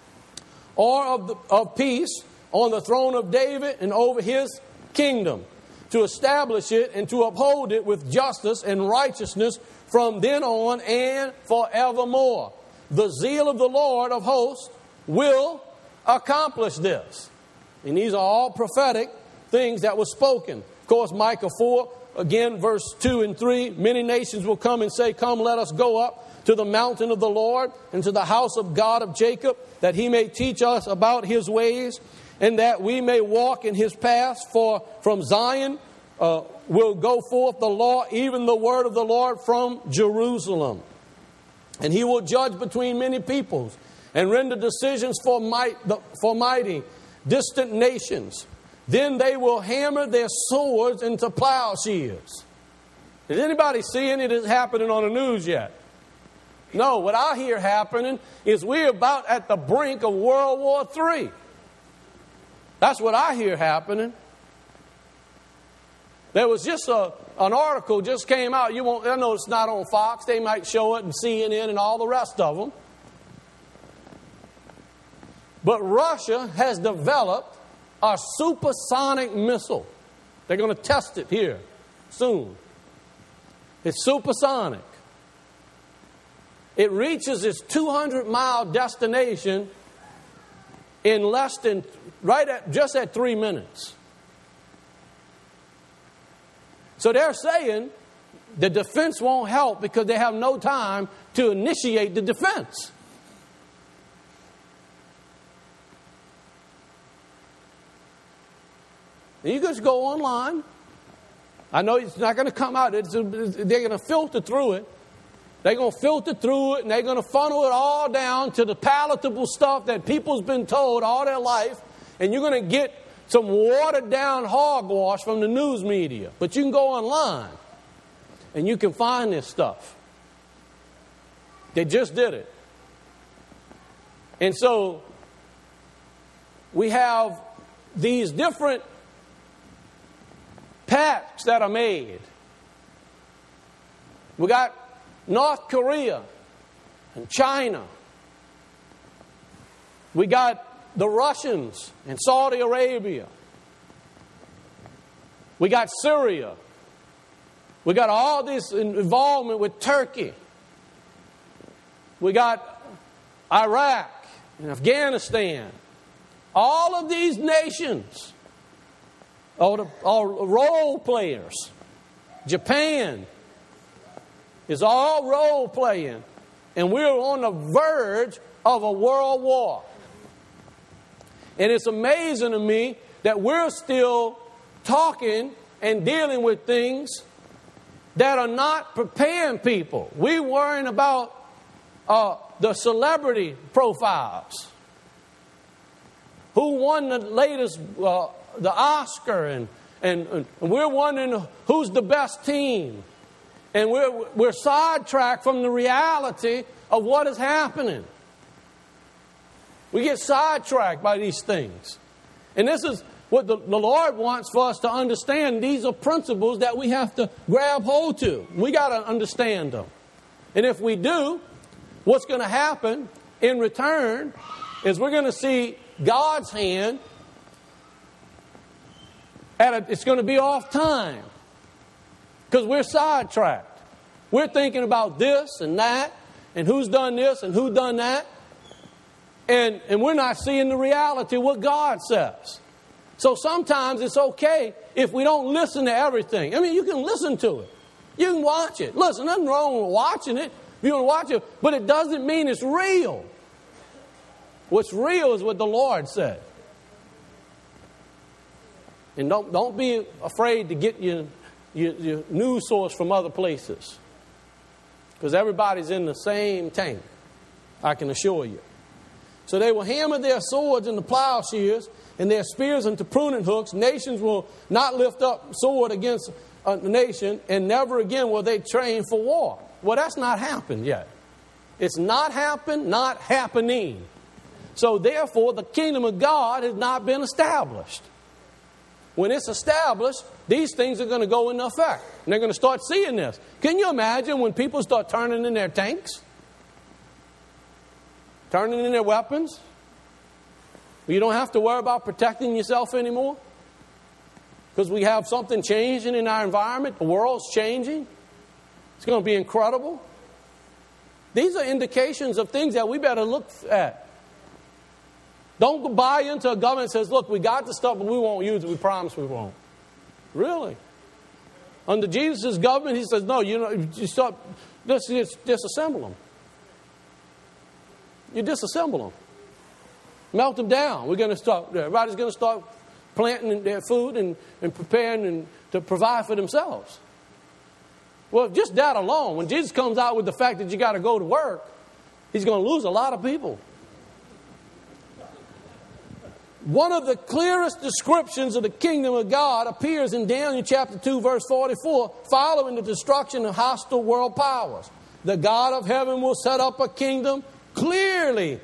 S1: or of, the, of peace on the throne of David and over His kingdom, to establish it and to uphold it with justice and righteousness from then on and forevermore. The zeal of the Lord of hosts will accomplish this. And these are all prophetic things that were spoken. Of course, Micah four, again, verse two and three. Many nations will come and say, come, let us go up to the mountain of the Lord and to the house of God of Jacob, that He may teach us about His ways and that we may walk in His paths. For from Zion uh, will go forth the law, even the word of the Lord from Jerusalem. And He will judge between many peoples and render decisions for might, for mighty, distant nations. Then they will hammer their swords into plowshares. Is anybody seeing it happening on the news yet? No, what I hear happening is we're about at the brink of World War Three. That's what I hear happening. There was just a, an article just came out. You won't, I know it's not on Fox. They might show it and C N N and all the rest of them. But Russia has developed a supersonic missile. They're going to test it here soon. It's supersonic. It reaches its two hundred mile destination in less than, right at, just at three minutes. So they're saying the defense won't help because they have no time to initiate the defense. And you just go online. I know it's not going to come out. It's, they're going to filter through it. They're going to filter through it, and they're going to funnel it all down to the palatable stuff that people's been told all their life. And you're going to get some watered-down hogwash from the news media. But you can go online, and you can find this stuff. They just did it. And so we have these different pacts that are made. We got North Korea and China. We got the Russians and Saudi Arabia. We got Syria. We got all this involvement with Turkey. We got Iraq and Afghanistan. All of these nations are, the, are role players. Japan is all role playing. And we're on the verge of a world war. And it's amazing to me that we're still talking and dealing with things that are not preparing people. We're worrying about uh, the celebrity profiles. Who won the latest, uh, the Oscar, and, and, and we're wondering who's the best team. And we're, we're sidetracked from the reality of what is happening. We get sidetracked by these things. And this is what the, the Lord wants for us to understand. These are principles that we have to grab hold to. We got to understand them. And if we do, what's going to happen in return is we're going to see God's hand at a, it's going to be off time because we're sidetracked. We're thinking about this and that and who's done this and who done that. And, and we're not seeing the reality of what God says. So sometimes it's okay if we don't listen to everything. I mean, you can listen to it. You can watch it. Listen, nothing wrong with watching it. You want to watch it, but it doesn't mean it's real. What's real is what the Lord said. And don't, don't be afraid to get your, your, your news source from other places. Because everybody's in the same tank, I can assure you. So they will hammer their swords into plowshares and their spears into pruning hooks. Nations will not lift up sword against a nation, and never again will they train for war. Well, that's not happened yet. It's not happened, not happening. So therefore, the kingdom of God has not been established. When it's established, these things are going to go into effect. And they're going to start seeing this. Can you imagine when people start turning in their tanks? Turning in their weapons? You don't have to worry about protecting yourself anymore? Because we have something changing in our environment. The world's changing. It's going to be incredible. These are indications of things that we better look at. Don't buy into a government that says, look, we got the stuff, but we won't use it. We promise we won't. Really? Under Jesus' government, he says, no, you know, you start, just, just disassemble them. You disassemble them. Melt them down. We're going to start, everybody's going to start planting their food and, and preparing and to provide for themselves. Well, just that alone, when Jesus comes out with the fact that you got to go to work, he's going to lose a lot of people. One of the clearest descriptions of the kingdom of God appears in Daniel chapter two, verse forty-four, following the destruction of hostile world powers. The God of heaven will set up a kingdom clearly.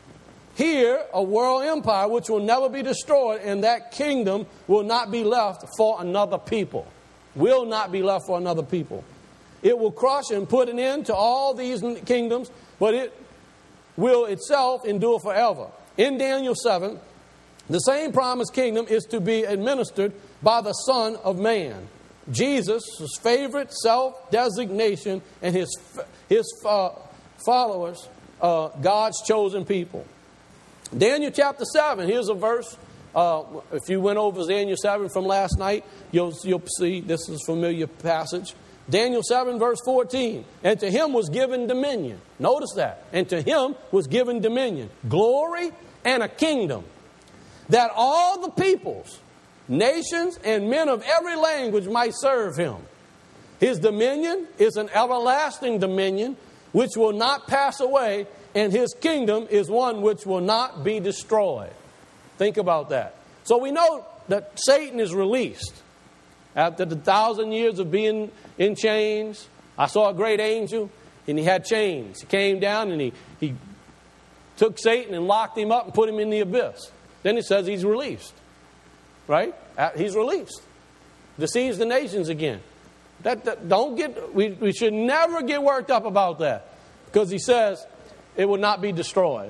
S1: Here, a world empire which will never be destroyed, and that kingdom will not be left for another people. Will not be left for another people. It will crush and put an end to all these kingdoms, but it will itself endure forever. In Daniel seven, the same promised kingdom is to be administered by the Son of Man. Jesus' favorite self-designation and his, his uh, followers, uh, God's chosen people. Daniel chapter seven, here's a verse. Uh, if you went over Daniel seven from last night, you'll, you'll see this is a familiar passage. Daniel seven, verse fourteen. And to him was given dominion. Notice that. And to him was given dominion, glory, and a kingdom, that all the peoples, nations, and men of every language might serve him. His dominion is an everlasting dominion which will not pass away, and his kingdom is one which will not be destroyed. Think about that. So we know that Satan is released. After the thousand years of being in chains, I saw a great angel, and he had chains. He came down and he, he took Satan and locked him up and put him in the abyss. Then it says he's released. Right? He's released. Deceives the nations again. That, that don't get we, we should never get worked up about that. Because he says it will not be destroyed.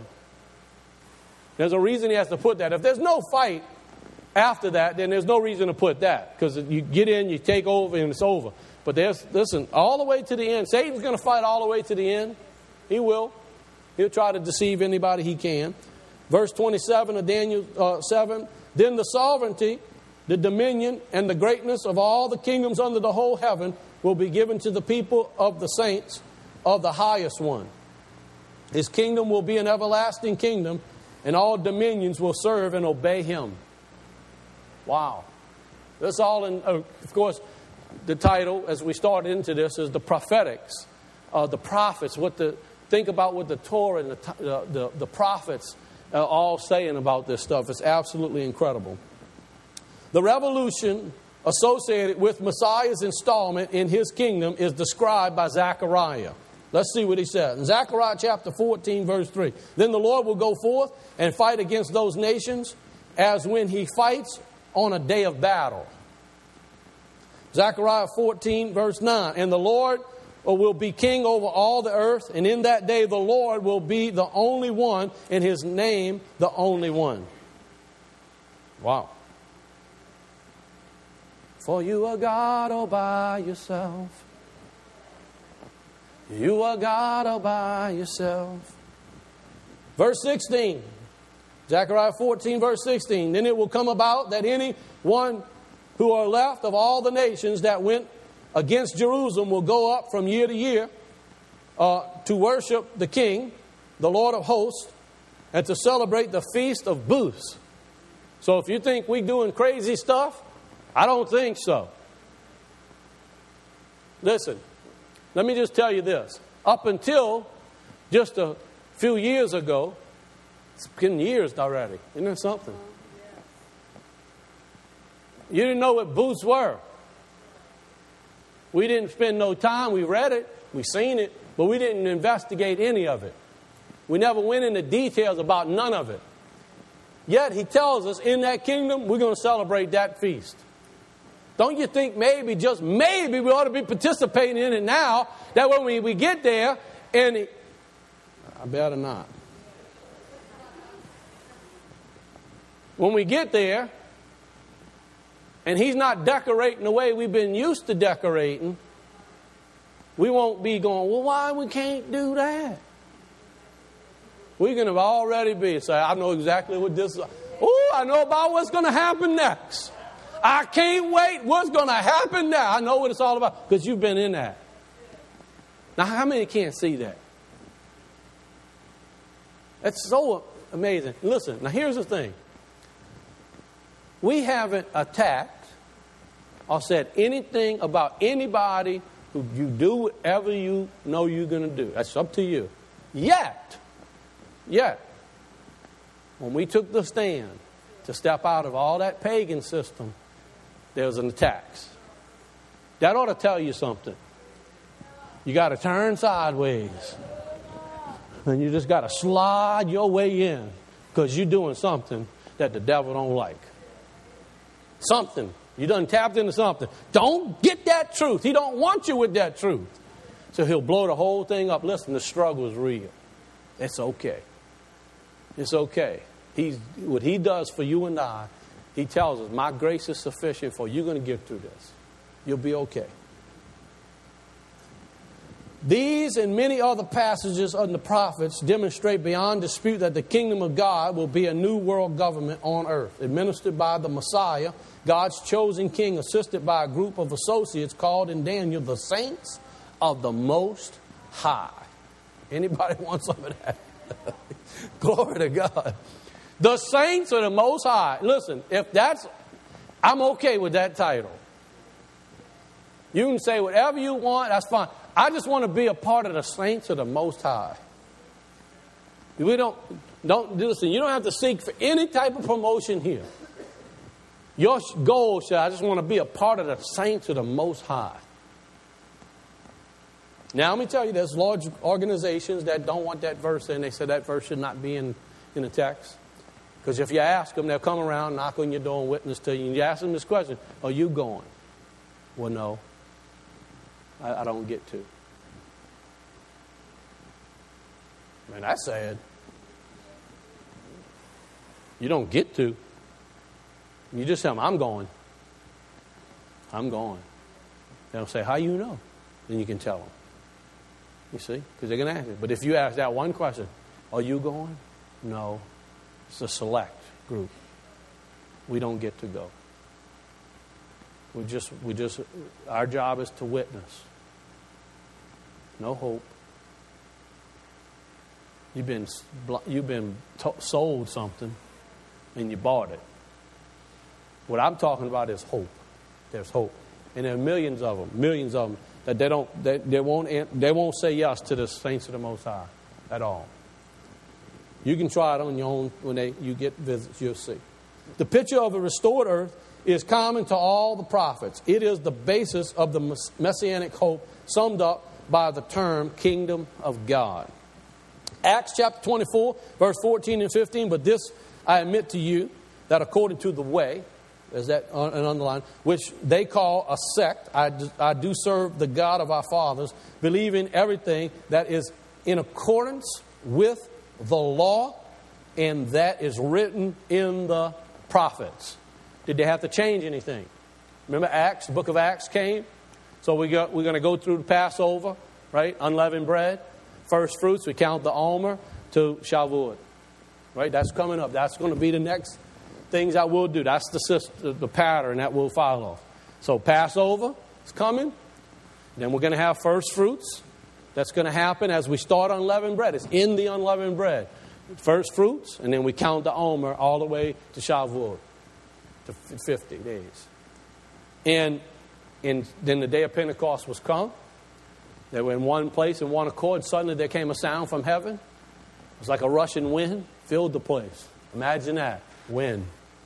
S1: There's a reason he has to put that. If there's no fight after that, then there's no reason to put that. Because you get in, you take over, and it's over. But there's, listen, all the way to the end. Satan's going to fight all the way to the end. He will. He'll try to deceive anybody he can. Verse twenty-seven of Daniel uh, seven. Then the sovereignty, the dominion, and the greatness of all the kingdoms under the whole heaven will be given to the people of the saints of the highest one. His kingdom will be an everlasting kingdom, and all dominions will serve and obey him. Wow. That's all in, uh, of course, the title, as we start into this, is the prophetics, uh, the prophets. What the think about what the Torah and the uh, the, the prophets are all saying about this stuff. It's absolutely incredible. The revolution associated with Messiah's installment in his kingdom is described by Zechariah. Let's see what he says. In Zechariah chapter fourteen, verse three. Then the Lord will go forth and fight against those nations as when he fights on a day of battle. Zechariah fourteen, verse nine. And the Lord or will be king over all the earth, and in that day the Lord will be the only one, and his name the only one. Wow. For you are God all by yourself. You are God all by yourself. Verse sixteen. Zechariah fourteen, verse sixteen. Then it will come about that any one who are left of all the nations that went against Jerusalem will go up from year to year uh, to worship the King, the Lord of hosts, and to celebrate the Feast of Booths. So if you think we're doing crazy stuff, I don't think so. Listen, let me just tell you this. Up until just a few years ago, it's been years already. Isn't that something? You didn't know what booths were. We didn't spend no time. We read it. We seen it. But we didn't investigate any of it. We never went into details about none of it. Yet he tells us in that kingdom, we're going to celebrate that feast. Don't you think maybe, just maybe, we ought to be participating in it now, that when we, we get there, and it, I better not. When we get there, and he's not decorating the way we've been used to decorating, we won't be going, well, why we can't do that? We're going to already be, say, I know exactly what this is. Oh, I know about what's going to happen next. I can't wait. What's going to happen now? I know what it's all about because you've been in that. Now, how many can't see that? That's so amazing. Listen, now here's the thing. We haven't attacked or said anything about anybody who you do whatever you know you're going to do. That's up to you. Yet, yet, when we took the stand to step out of all that pagan system, there was an attack. That ought to tell you something. You got to turn sideways. And you just got to slide your way in because you're doing something that the devil don't like. Something. You done tapped into something. Don't get that truth. He don't want you with that truth. So he'll blow the whole thing up. Listen, the struggle is real. It's okay. It's okay. He's, what he does for you and I, he tells us, my grace is sufficient for you. You're going to get through this. You'll be okay. These and many other passages of the prophets demonstrate beyond dispute that the kingdom of God will be a new world government on earth, administered by the Messiah, God's chosen king, assisted by a group of associates called in Daniel the saints of the Most High. Anybody want some of that? Glory to God. The saints of the Most High. Listen, if that's, I'm okay with that title. You can say whatever you want, that's fine. I just want to be a part of the saints of the Most High. We don't, don't listen, you don't have to seek for any type of promotion here. Your goal should, I just want to be a part of the saints of the Most High. Now, let me tell you, there's large organizations that don't want that verse in. They say that verse should not be in, in the text. Because if you ask them, they'll come around, knock on your door and witness to you. And you ask them this question, are you going? Well, no. I, I don't get to. Man, that's sad. You don't get to. You just tell them, I'm going. I'm going. They'll say, how you know? Then you can tell them. You see? Because they're going to ask you. But if you ask that one question, are you going? No. It's a select group. We don't get to go. We just, we just, our job is to witness. No hope. You've been, you've been to- sold something and you bought it. What I'm talking about is hope. There's hope. And there are millions of them, millions of them, that they don't, they, they won't, they won't say yes to the saints of the Most High at all. You can try it on your own when they, you get visits, you'll see. The picture of a restored earth is common to all the prophets. It is the basis of the messianic hope summed up by the term kingdom of God. Acts chapter twenty-four, verse fourteen and fifteen, but this I admit to you, that according to the way, Is that an underline? Which they call a sect. I do, I do serve the God of our fathers, believing everything that is in accordance with the law and that is written in the prophets. Did they have to change anything? Remember Acts, the book of Acts came? So we got, we're going to go through the Passover, right? Unleavened bread, first fruits. We count the Omer to Shavuot, right? That's coming up. That's going to be the next things I will do. That's the system, the pattern that we'll follow. So Passover is coming. Then we're going to have first fruits. That's going to happen as we start unleavened bread. It's in the unleavened bread. First fruits, and then we count the Omer all the way to Shavuot, to fifty days. And, and then the day of Pentecost was come. They were in one place, in one accord. Suddenly there came a sound from heaven. It was like a rushing wind, filled the place. Imagine that, wind.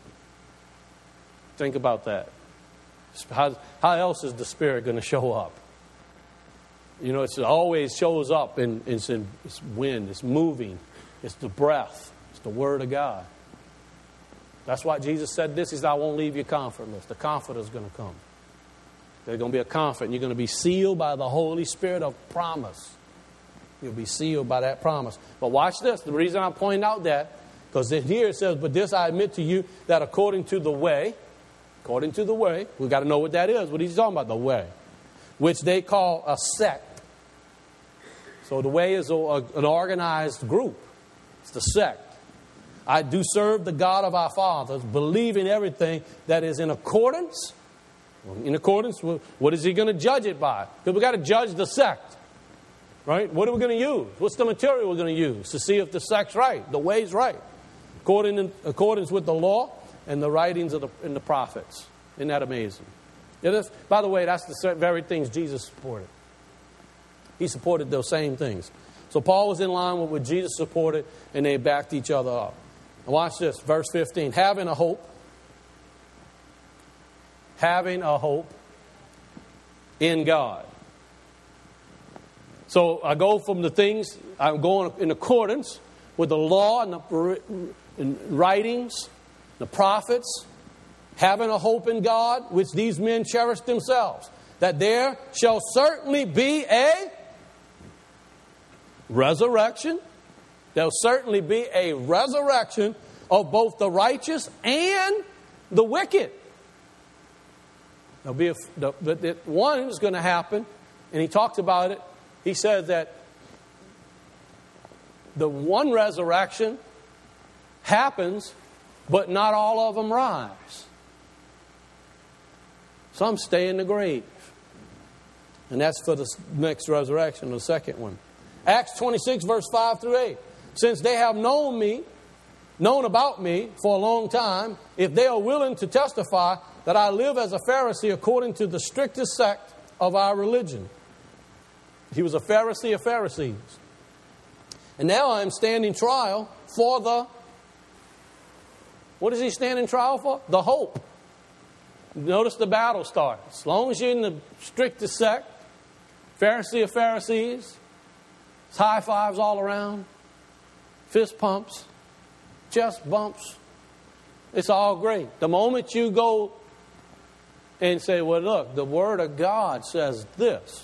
S1: Think about that. How, how else is the Spirit going to show up? You know, it always shows up in, in, in it's wind, it's moving, it's the breath, it's the Word of God. That's why Jesus said this. He said, I won't leave you comfortless. The Comforter is going to come. There's going to be a comfort, and you're going to be sealed by the Holy Spirit of promise. You'll be sealed by that promise. But watch this. The reason I point out that, because in here it says, but this I admit to you, that according to the way, according to the way, we've got to know what that is. What he's talking about, the way, which they call a sect. So the way is a, a, an organized group. It's the sect. I do serve the God of our fathers, believing everything that is in accordance. In accordance with, what is he going to judge it by? Because we've got to judge the sect. Right? What are we going to use? What's the material we're going to use to see if the sect's right, the way's right? According in accordance with the law and the writings of the, in the prophets. Isn't that amazing? It is, by the way, that's the very things Jesus supported. He supported those same things. So Paul was in line with what Jesus supported, and they backed each other up. And watch this, verse fifteen. Having a hope. Having a hope in God. So I go from the things, I'm going in accordance with the law and the writings, the prophets, having a hope in God, which these men cherished themselves, that there shall certainly be a resurrection. There'll certainly be a resurrection of both the righteous and the wicked. There'll be a, the, the, one is going to happen, and he talks about it. He says that the one resurrection happens, but not all of them rise. Some stay in the grave. And that's for the next resurrection, the second one. Acts twenty-six, verse five through eight. Since they have known me, known about me for a long time, if they are willing to testify that I live as a Pharisee according to the strictest sect of our religion. He was a Pharisee of Pharisees. And now I am standing trial for the... What is he standing trial for? The hope. Notice the battle starts. As long as you're in the strictest sect, Pharisee of Pharisees, it's high fives all around, fist pumps, chest bumps. It's all great. The moment you go and say, well, look, the Word of God says this,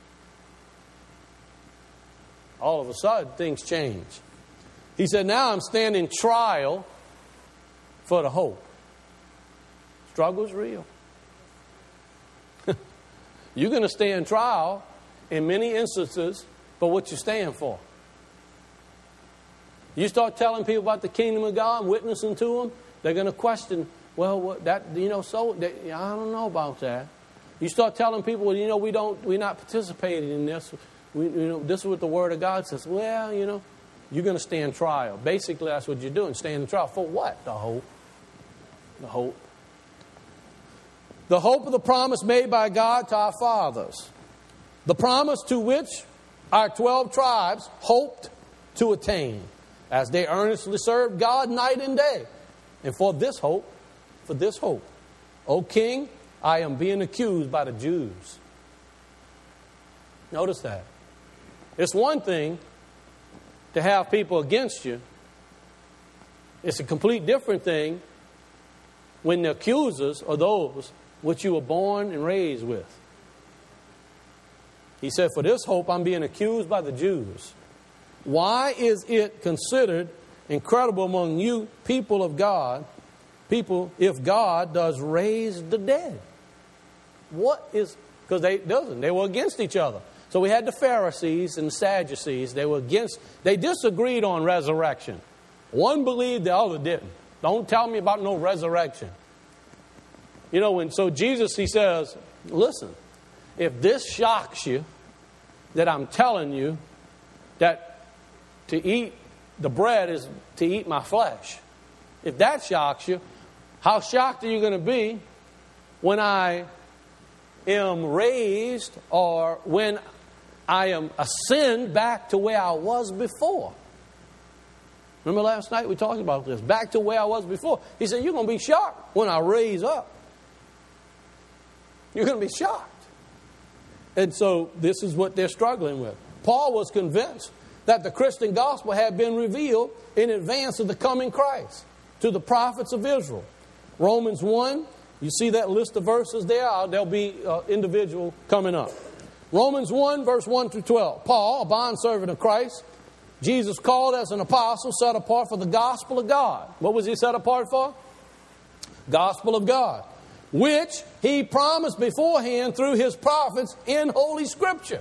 S1: all of a sudden, things change. He said, now I'm standing trial for the hope. Struggle's real. You're going to stand trial in many instances for what you stand for. You start telling people about the kingdom of God and witnessing to them, they're going to question, well, what, that you know, so that, I don't know about that. You start telling people, well, you know, we don't, we're not participating in this. We, you know, this is what the Word of God says. Well, you know, you're going to stand trial. Basically, that's what you're doing. Stand trial for what? The hope. The hope. The hope of the promise made by God to our fathers. The promise to which our twelve tribes hoped to attain as they earnestly served God night and day. And for this hope, for this hope, O King, I am being accused by the Jews. Notice that. It's one thing to have people against you. It's a complete different thing when the accusers are those which you were born and raised with. He said, for this hope I'm being accused by the Jews. Why is it considered incredible among you, people of God, people, if God does raise the dead? What is, because they doesn't, they were against each other. So we had the Pharisees and the Sadducees. They were against, they disagreed on resurrection. One believed, the other didn't. Don't tell me about no resurrection. You know, when so Jesus, he says, listen, if this shocks you, that I'm telling you that to eat the bread is to eat my flesh. If that shocks you, how shocked are you going to be when I am raised or when I am ascend back to where I was before? Remember last night we talked about this. Back to where I was before. He said, you're going to be shocked when I raise up. You're going to be shocked. And so this is what they're struggling with. Paul was convinced that the Christian gospel had been revealed in advance of the coming Christ to the prophets of Israel. Romans one, you see that list of verses there? There'll be uh, individual coming up. Romans one, verse one through twelve. Paul, a bondservant of Christ, Jesus called as an apostle, set apart for the gospel of God. What was he set apart for? Gospel of God, which he promised beforehand through his prophets in Holy Scripture.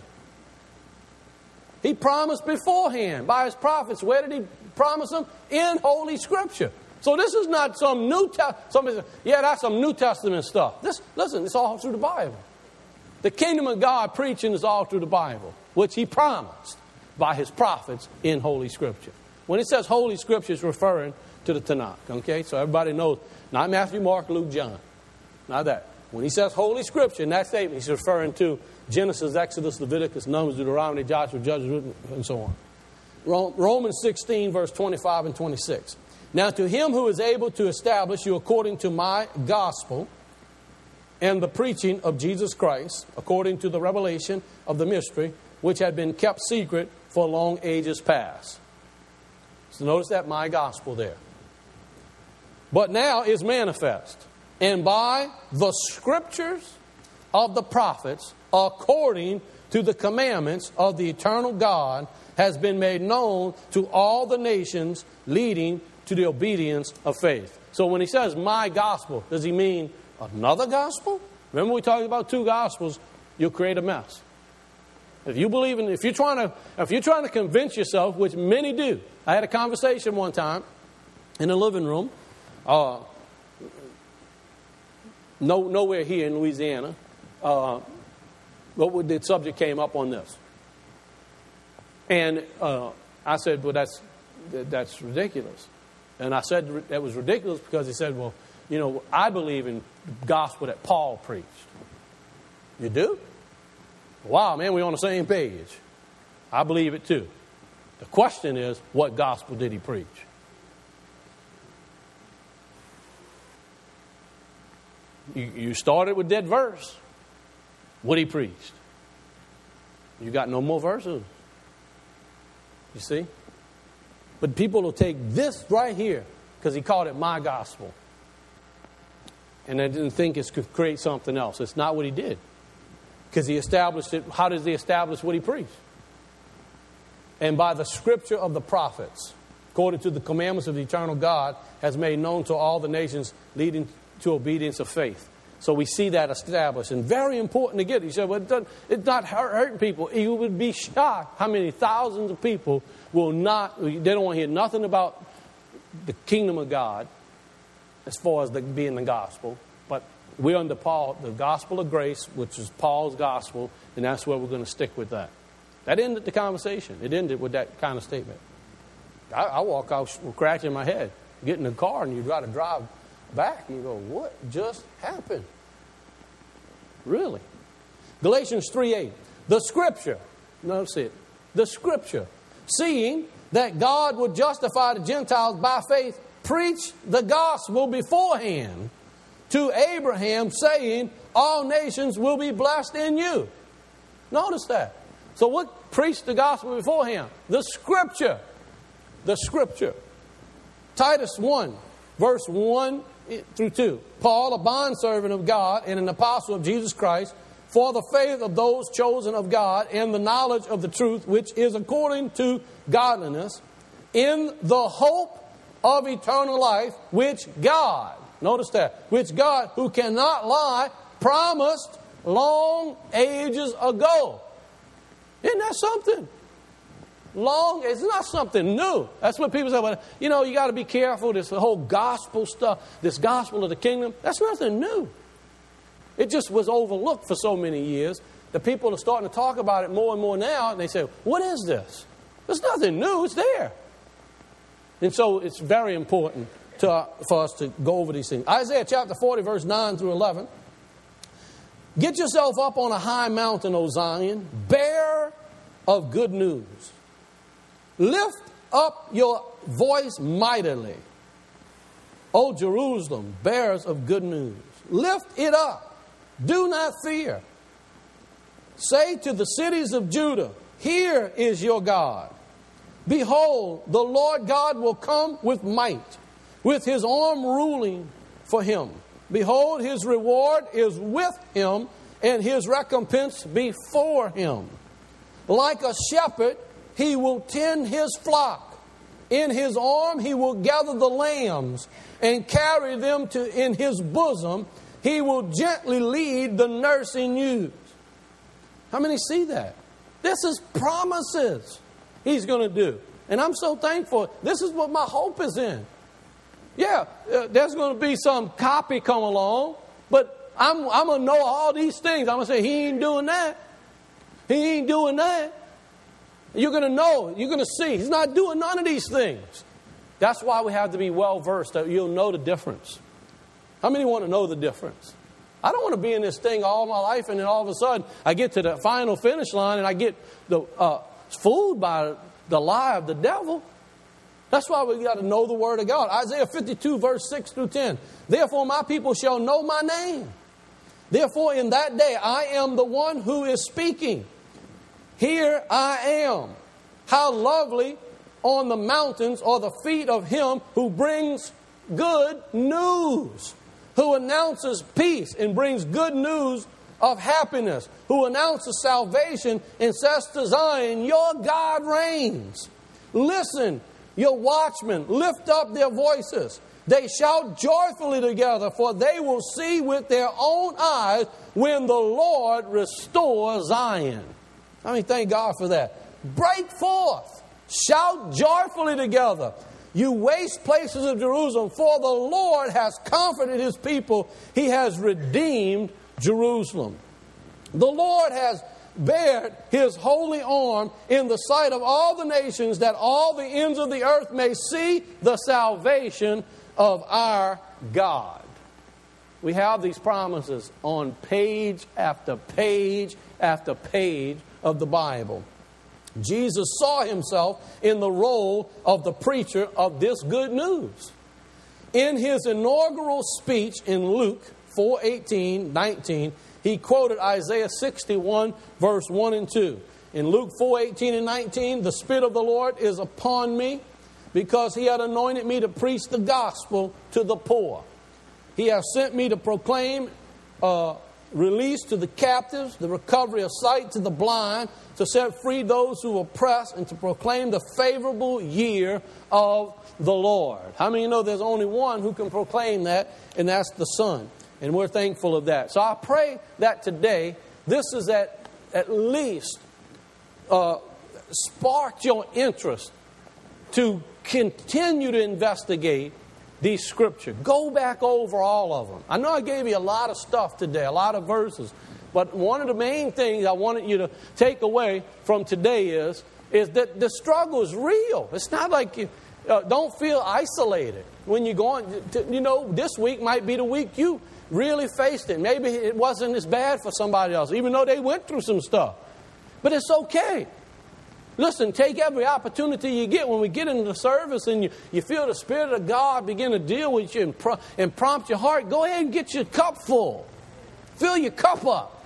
S1: He promised beforehand by his prophets. Where did he promise them? In Holy Scripture. So this is not some New Testament. Somebody says, yeah, that's some New Testament stuff. This, listen, it's all through the Bible. The kingdom of God preaching is all through the Bible, which he promised by his prophets in Holy Scripture. When it says Holy Scripture, it's referring to the Tanakh. Okay, so everybody knows, not Matthew, Mark, Luke, John. Not that. When he says Holy Scripture in that statement, he's referring to Genesis, Exodus, Leviticus, Numbers, Deuteronomy, Joshua, Judges, and so on. Romans sixteen, verse twenty-five and twenty-six. Now to him who is able to establish you according to my gospel and the preaching of Jesus Christ, according to the revelation of the mystery, which had been kept secret for long ages past. So notice that my gospel there. But now is manifest, and by the scriptures of the prophets, according to the commandments of the eternal God, has been made known to all the nations, leading to the obedience of faith. So when he says my gospel, does he mean another gospel? Remember we talked about two gospels, you'll create a mess. If you believe in, if you're trying to, if you're trying to convince yourself, which many do. I had a conversation one time in the living room, uh, no, nowhere here in Louisiana. Uh, but the subject came up on this, and uh, I said, "Well, that's that's ridiculous." And I said that was ridiculous because he said, "Well, you know, I believe in the gospel that Paul preached." You do? Wow, man, we're on the same page. I believe it too. The question is, what gospel did he preach? You, you started with that verse. What he preached. You got no more verses. You see? But people will take this right here because he called it my gospel. And they didn't think it could create something else. It's not what he did. Because he established it. How does he establish what he preached? And by the scripture of the prophets, according to the commandments of the eternal God, has made known to all the nations, leading to obedience of faith. So we see that established. And very important to get. He said, well, it doesn't, it's not hurting people. You would be shocked how many thousands of people will not, they don't want to hear nothing about the kingdom of God as far as the, being the gospel. But we're under Paul, the gospel of grace, which is Paul's gospel, and that's where we're going to stick with that. That ended the conversation. It ended with that kind of statement. I, I walk out scratching my head, get in the car, and you try to drive back, and you go, what just happened? Really? Galatians three eight. The scripture, notice it, the scripture, seeing that God would justify the Gentiles by faith, preached the gospel beforehand to Abraham, saying, all nations will be blessed in you. Notice that. So what preached the gospel beforehand? The scripture. The scripture. Titus one, verse one through two. Paul, a bondservant of God and an apostle of Jesus Christ, for the faith of those chosen of God and the knowledge of the truth, which is according to godliness, in the hope of eternal life, which God, notice that, which God, who cannot lie, promised long ages ago. Isn't that something? Long, it's not something new. That's what people say, well, you know, you got to be careful, this whole gospel stuff, this gospel of the kingdom, that's nothing new. It just was overlooked for so many years. The people are starting to talk about it more and more now, and they say, what is this? There's nothing new, it's there. And so it's very important to, uh, for us to go over these things. Isaiah chapter forty, verse nine through eleven. Get yourself up on a high mountain, O Zion, bearer of good news. Lift up your voice mightily, O Jerusalem, bearers of good news. Lift it up. Do not fear. Say to the cities of Judah, here is your God. Behold, the Lord God will come with might, with his arm ruling for him. Behold, his reward is with him, and his recompense before him. Like a shepherd, he will tend his flock. In his arm he will gather the lambs and carry them to in his bosom. He will gently lead the nursing ewes. How many see that? This is promises he's going to do. And I'm so thankful. This is what my hope is in. Yeah, uh, there's going to be some copy come along, but I'm, I'm going to know all these things. I'm going to say, he ain't doing that. He ain't doing that. You're going to know. You're going to see. He's not doing none of these things. That's why we have to be well-versed, that you'll know the difference. How many want to know the difference? I don't want to be in this thing all my life, and then all of a sudden I get to the final finish line and I get the, uh, fooled by the lie of the devil. That's why we got to know the Word of God. Isaiah fifty-two, verse six through ten. Therefore my people shall know my name. Therefore in that day I am the one who is speaking. Here I am. How lovely on the mountains are the feet of him who brings good news, who announces peace and brings good news of happiness, who announces salvation and says to Zion, your God reigns. Listen, your watchmen lift up their voices. They shout joyfully together, for they will see with their own eyes when the Lord restores Zion. I mean, thank God for that. Break forth. Shout joyfully together, you waste places of Jerusalem, for the Lord has comforted his people. He has redeemed Jerusalem. The Lord has bared his holy arm in the sight of all the nations, that all the ends of the earth may see the salvation of our God. We have these promises on page after page after page of the Bible. Jesus saw himself in the role of the preacher of this good news. In his inaugural speech in Luke four eighteen, nineteen, he quoted Isaiah sixty-one, verse one and two. In Luke four eighteen and nineteen, the Spirit of the Lord is upon me, because he had anointed me to preach the gospel to the poor. He has sent me to proclaim uh, release to the captives, the recovery of sight to the blind, to set free those who are oppressed, and to proclaim the favorable year of the Lord. How many know there's only one who can proclaim that, and that's the Son? And we're thankful of that. So I pray that today, this is at, at least uh, sparked your interest to continue to investigate these scriptures. Go back over all of them. I know I gave you a lot of stuff today, a lot of verses. But one of the main things I wanted you to take away from today is, is that the struggle is real. It's not like you uh, don't feel isolated when you're going. To, you know, this week might be the week you really faced it. Maybe it wasn't as bad for somebody else, even though they went through some stuff. But it's okay. Listen, take every opportunity you get. When we get into the service and you, you feel the Spirit of God begin to deal with you and, pro- and prompt your heart, go ahead and get your cup full. Fill your cup up.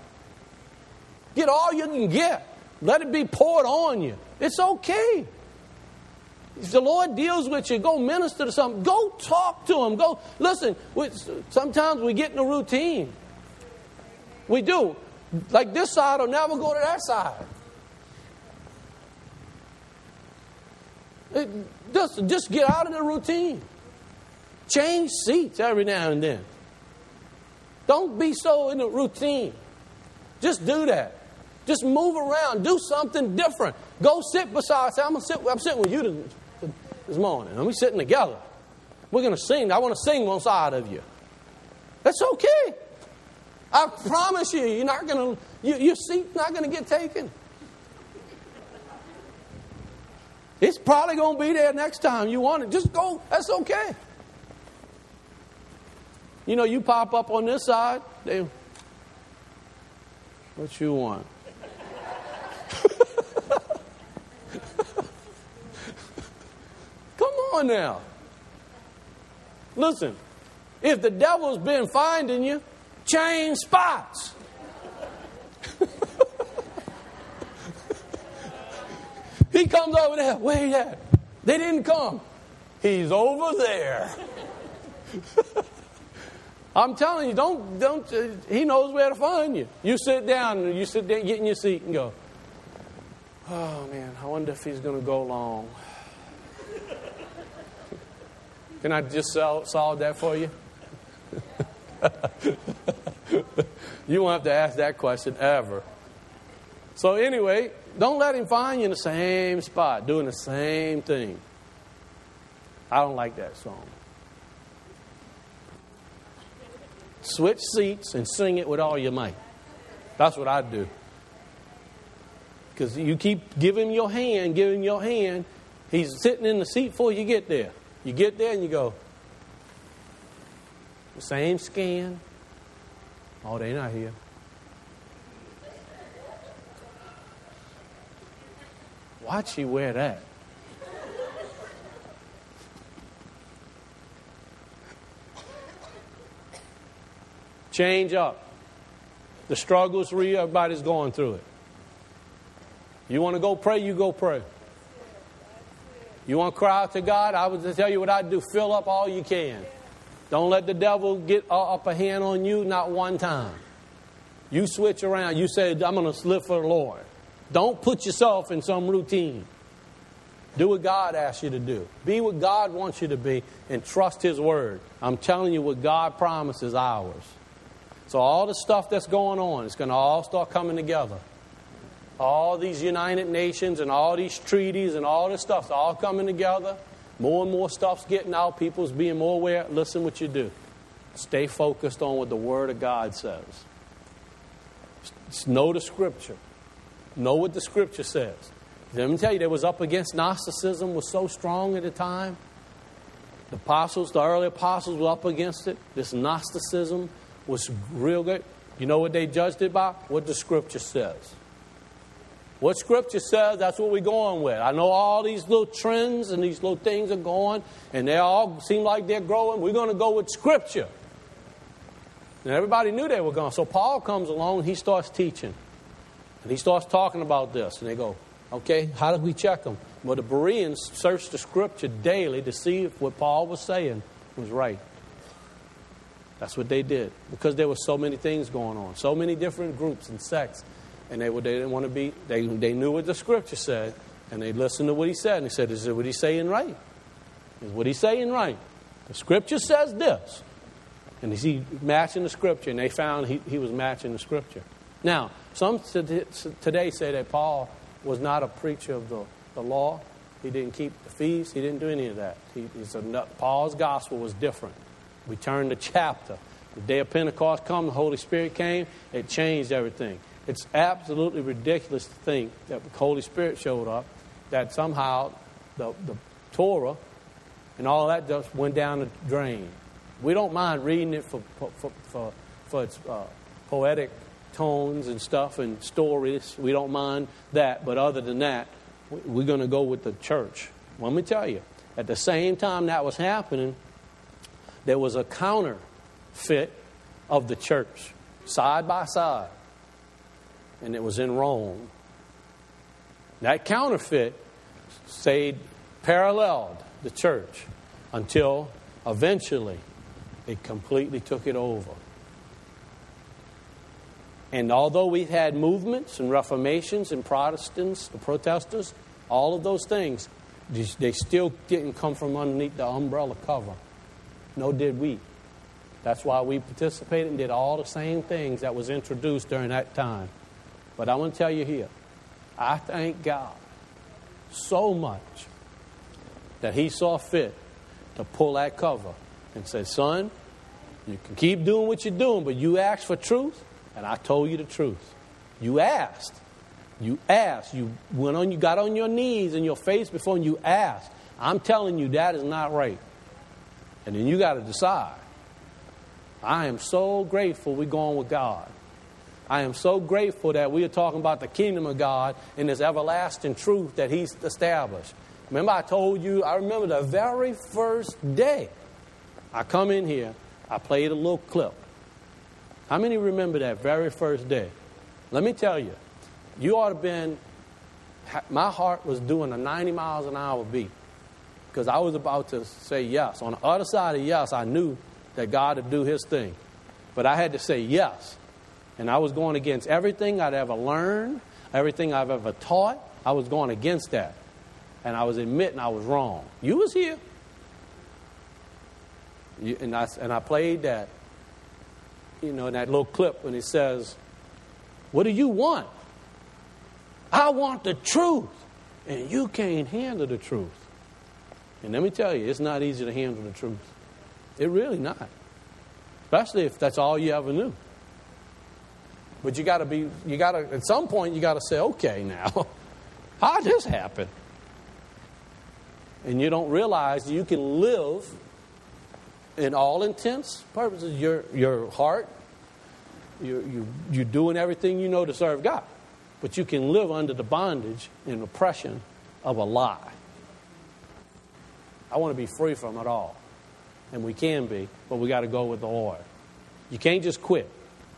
S1: Get all you can get. Let it be poured on you. It's okay. If the Lord deals with you, go minister to something. Go talk to him. Go, listen, we, sometimes we get in a routine. We do. Like this side will never go to that side. It, just, just get out of the routine. Change seats every now and then. Don't be so in the routine. Just do that. Just move around. Do something different. Go sit beside. Say, I'm gonna sit. I'm sitting with you this, this morning. And we sitting together. We're gonna sing. I want to sing one side of you. That's okay. I promise you, you're not gonna. You, your seat's not gonna get taken. It's probably gonna be there next time you want it. Just go. That's okay. You know, you pop up on this side. They, what you want? Come on now. Listen, if the devil's been finding you, change spots. He comes over there. Where he at? They didn't come. He's over there. I'm telling you, don't, don't, uh, he knows where to find you. You sit down, and you sit there, get in your seat and go, oh man, I wonder if he's going to go long. Can I just solve, solve that for you? You won't have to ask that question ever. So anyway, don't let him find you in the same spot, doing the same thing. I don't like that song. Switch seats and sing it with all your might. That's what I do. Because you keep giving him your hand, giving him your hand. He's sitting in the seat before you get there. You get there and you go, the same scan. Oh, they're not here. Why'd she wear that? Change up. The struggle's real. Everybody's going through it. You want to go pray, you go pray. You want to cry out to God? I would tell you what I'd do. Fill up all you can. Don't let the devil get up a hand on you, not one time. You switch around. You say, I'm going to live for the Lord. Don't put yourself in some routine. Do what God asks you to do. Be what God wants you to be and trust His Word. I'm telling you what God promises is ours. So all the stuff that's going on, it's going to all start coming together. All these United Nations and all these treaties and all this stuff's all coming together. More and more stuff's getting out. People's being more aware. Listen what you do. Stay focused on what the Word of God says. Just know the Scripture. Know what the Scripture says. Let me tell you, they was up against Gnosticism, was so strong at the time. The apostles, the early apostles were up against it. This Gnosticism was real good. You know what they judged it by? What the Scripture says. What Scripture says, that's what we're going with. I know all these little trends and these little things are going, and they all seem like they're growing. We're going to go with Scripture. And everybody knew they were going. So Paul comes along and he starts teaching. And he starts talking about this. And they go, okay, how do we check them? Well, the Bereans searched the Scripture daily to see if what Paul was saying was right. That's what they did. Because there were so many things going on. So many different groups and sects. And they, they didn't want to be, they, they knew what the Scripture said. And they listened to what he said. And they said, is it what he's saying right? Is what he's saying right? The Scripture says this. And is he matching the Scripture? And they found he, he was matching the Scripture. Now, some today say that Paul was not a preacher of the, the law. He didn't keep the feasts. He didn't do any of that. He, he's a, Paul's gospel was different. We turned the chapter. The day of Pentecost come, the Holy Spirit came. It changed everything. It's absolutely ridiculous to think that the Holy Spirit showed up, that somehow the, the Torah and all that just went down the drain. We don't mind reading it for for for, for its uh, poetic tones and stuff and stories. We don't mind that. But other than that, we're going to go with the church. Let me tell you, at the same time that was happening, there was a counterfeit of the church, side by side. And it was in Rome. That counterfeit said paralleled the church until eventually it completely took it over. And although we've had movements and reformations and Protestants, the protesters, all of those things, they still didn't come from underneath the umbrella cover. No, did we. That's why we participated and did all the same things that was introduced during that time. But I want to tell you here, I thank God so much that He saw fit to pull that cover and say, son, you can keep doing what you're doing, but you asked for truth, and I told you the truth. You asked. You asked. You went on, you got on your knees and your face before and you asked. I'm telling you that is not right. And then you got to decide. I am so grateful we're going with God. I am so grateful that we are talking about the kingdom of God and this everlasting truth that He's established. Remember I told you, I remember the very first day I come in here, I played a little clip. How many remember that very first day? Let me tell you, you ought to have been, my heart was doing a ninety miles an hour beat because I was about to say yes. On the other side of yes, I knew that God would do His thing. But I had to say yes. And I was going against everything I'd ever learned, everything I've ever taught. I was going against that. And I was admitting I was wrong. You was here. You, and, I, and I played that, you know, that little clip when it says, what do you want? I want the truth. And you can't handle the truth. And let me tell you, it's not easy to handle the truth. It really not. Especially if that's all you ever knew. But you got to be, you got to, at some point, you got to say, okay, now, how did this happen? And you don't realize you can live in all intents purposes. Your your heart, you you you're doing everything you know to serve God, but you can live under the bondage and oppression of a lie. I want to be free from it all, and we can be, but we got to go with the Lord. You can't just quit.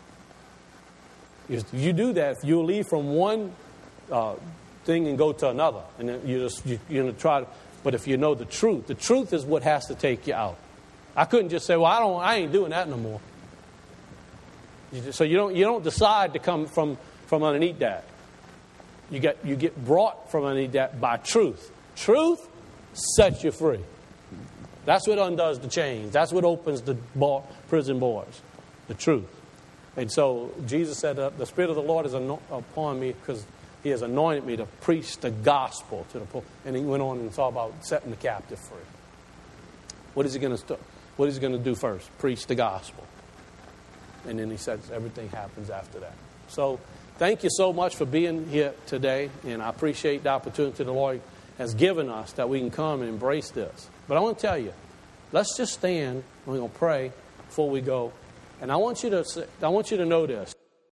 S1: If you do that, you'll leave from one uh, thing and go to another, and then you just you, you're gonna try to. But if you know the truth, the truth is what has to take you out. I couldn't just say, "Well, I don't, I ain't doing that no more." You just, so you don't you don't decide to come from from underneath that. You get you get brought from underneath that by truth. Truth sets you free. That's what undoes the chains. That's what opens the bar, prison bars. The truth. And so Jesus said, uh, the Spirit of the Lord is ano- upon me because He has anointed me to preach the gospel to the poor. And He went on and talked about setting the captive free. What is He going to st- What is He going to do first? Preach the gospel. And then He says everything happens after that. So thank you so much for being here today. And I appreciate the opportunity the Lord has given us that we can come and embrace this. But I want to tell you, let's just stand. We're going to pray before we go. And I want you to I want you to know this.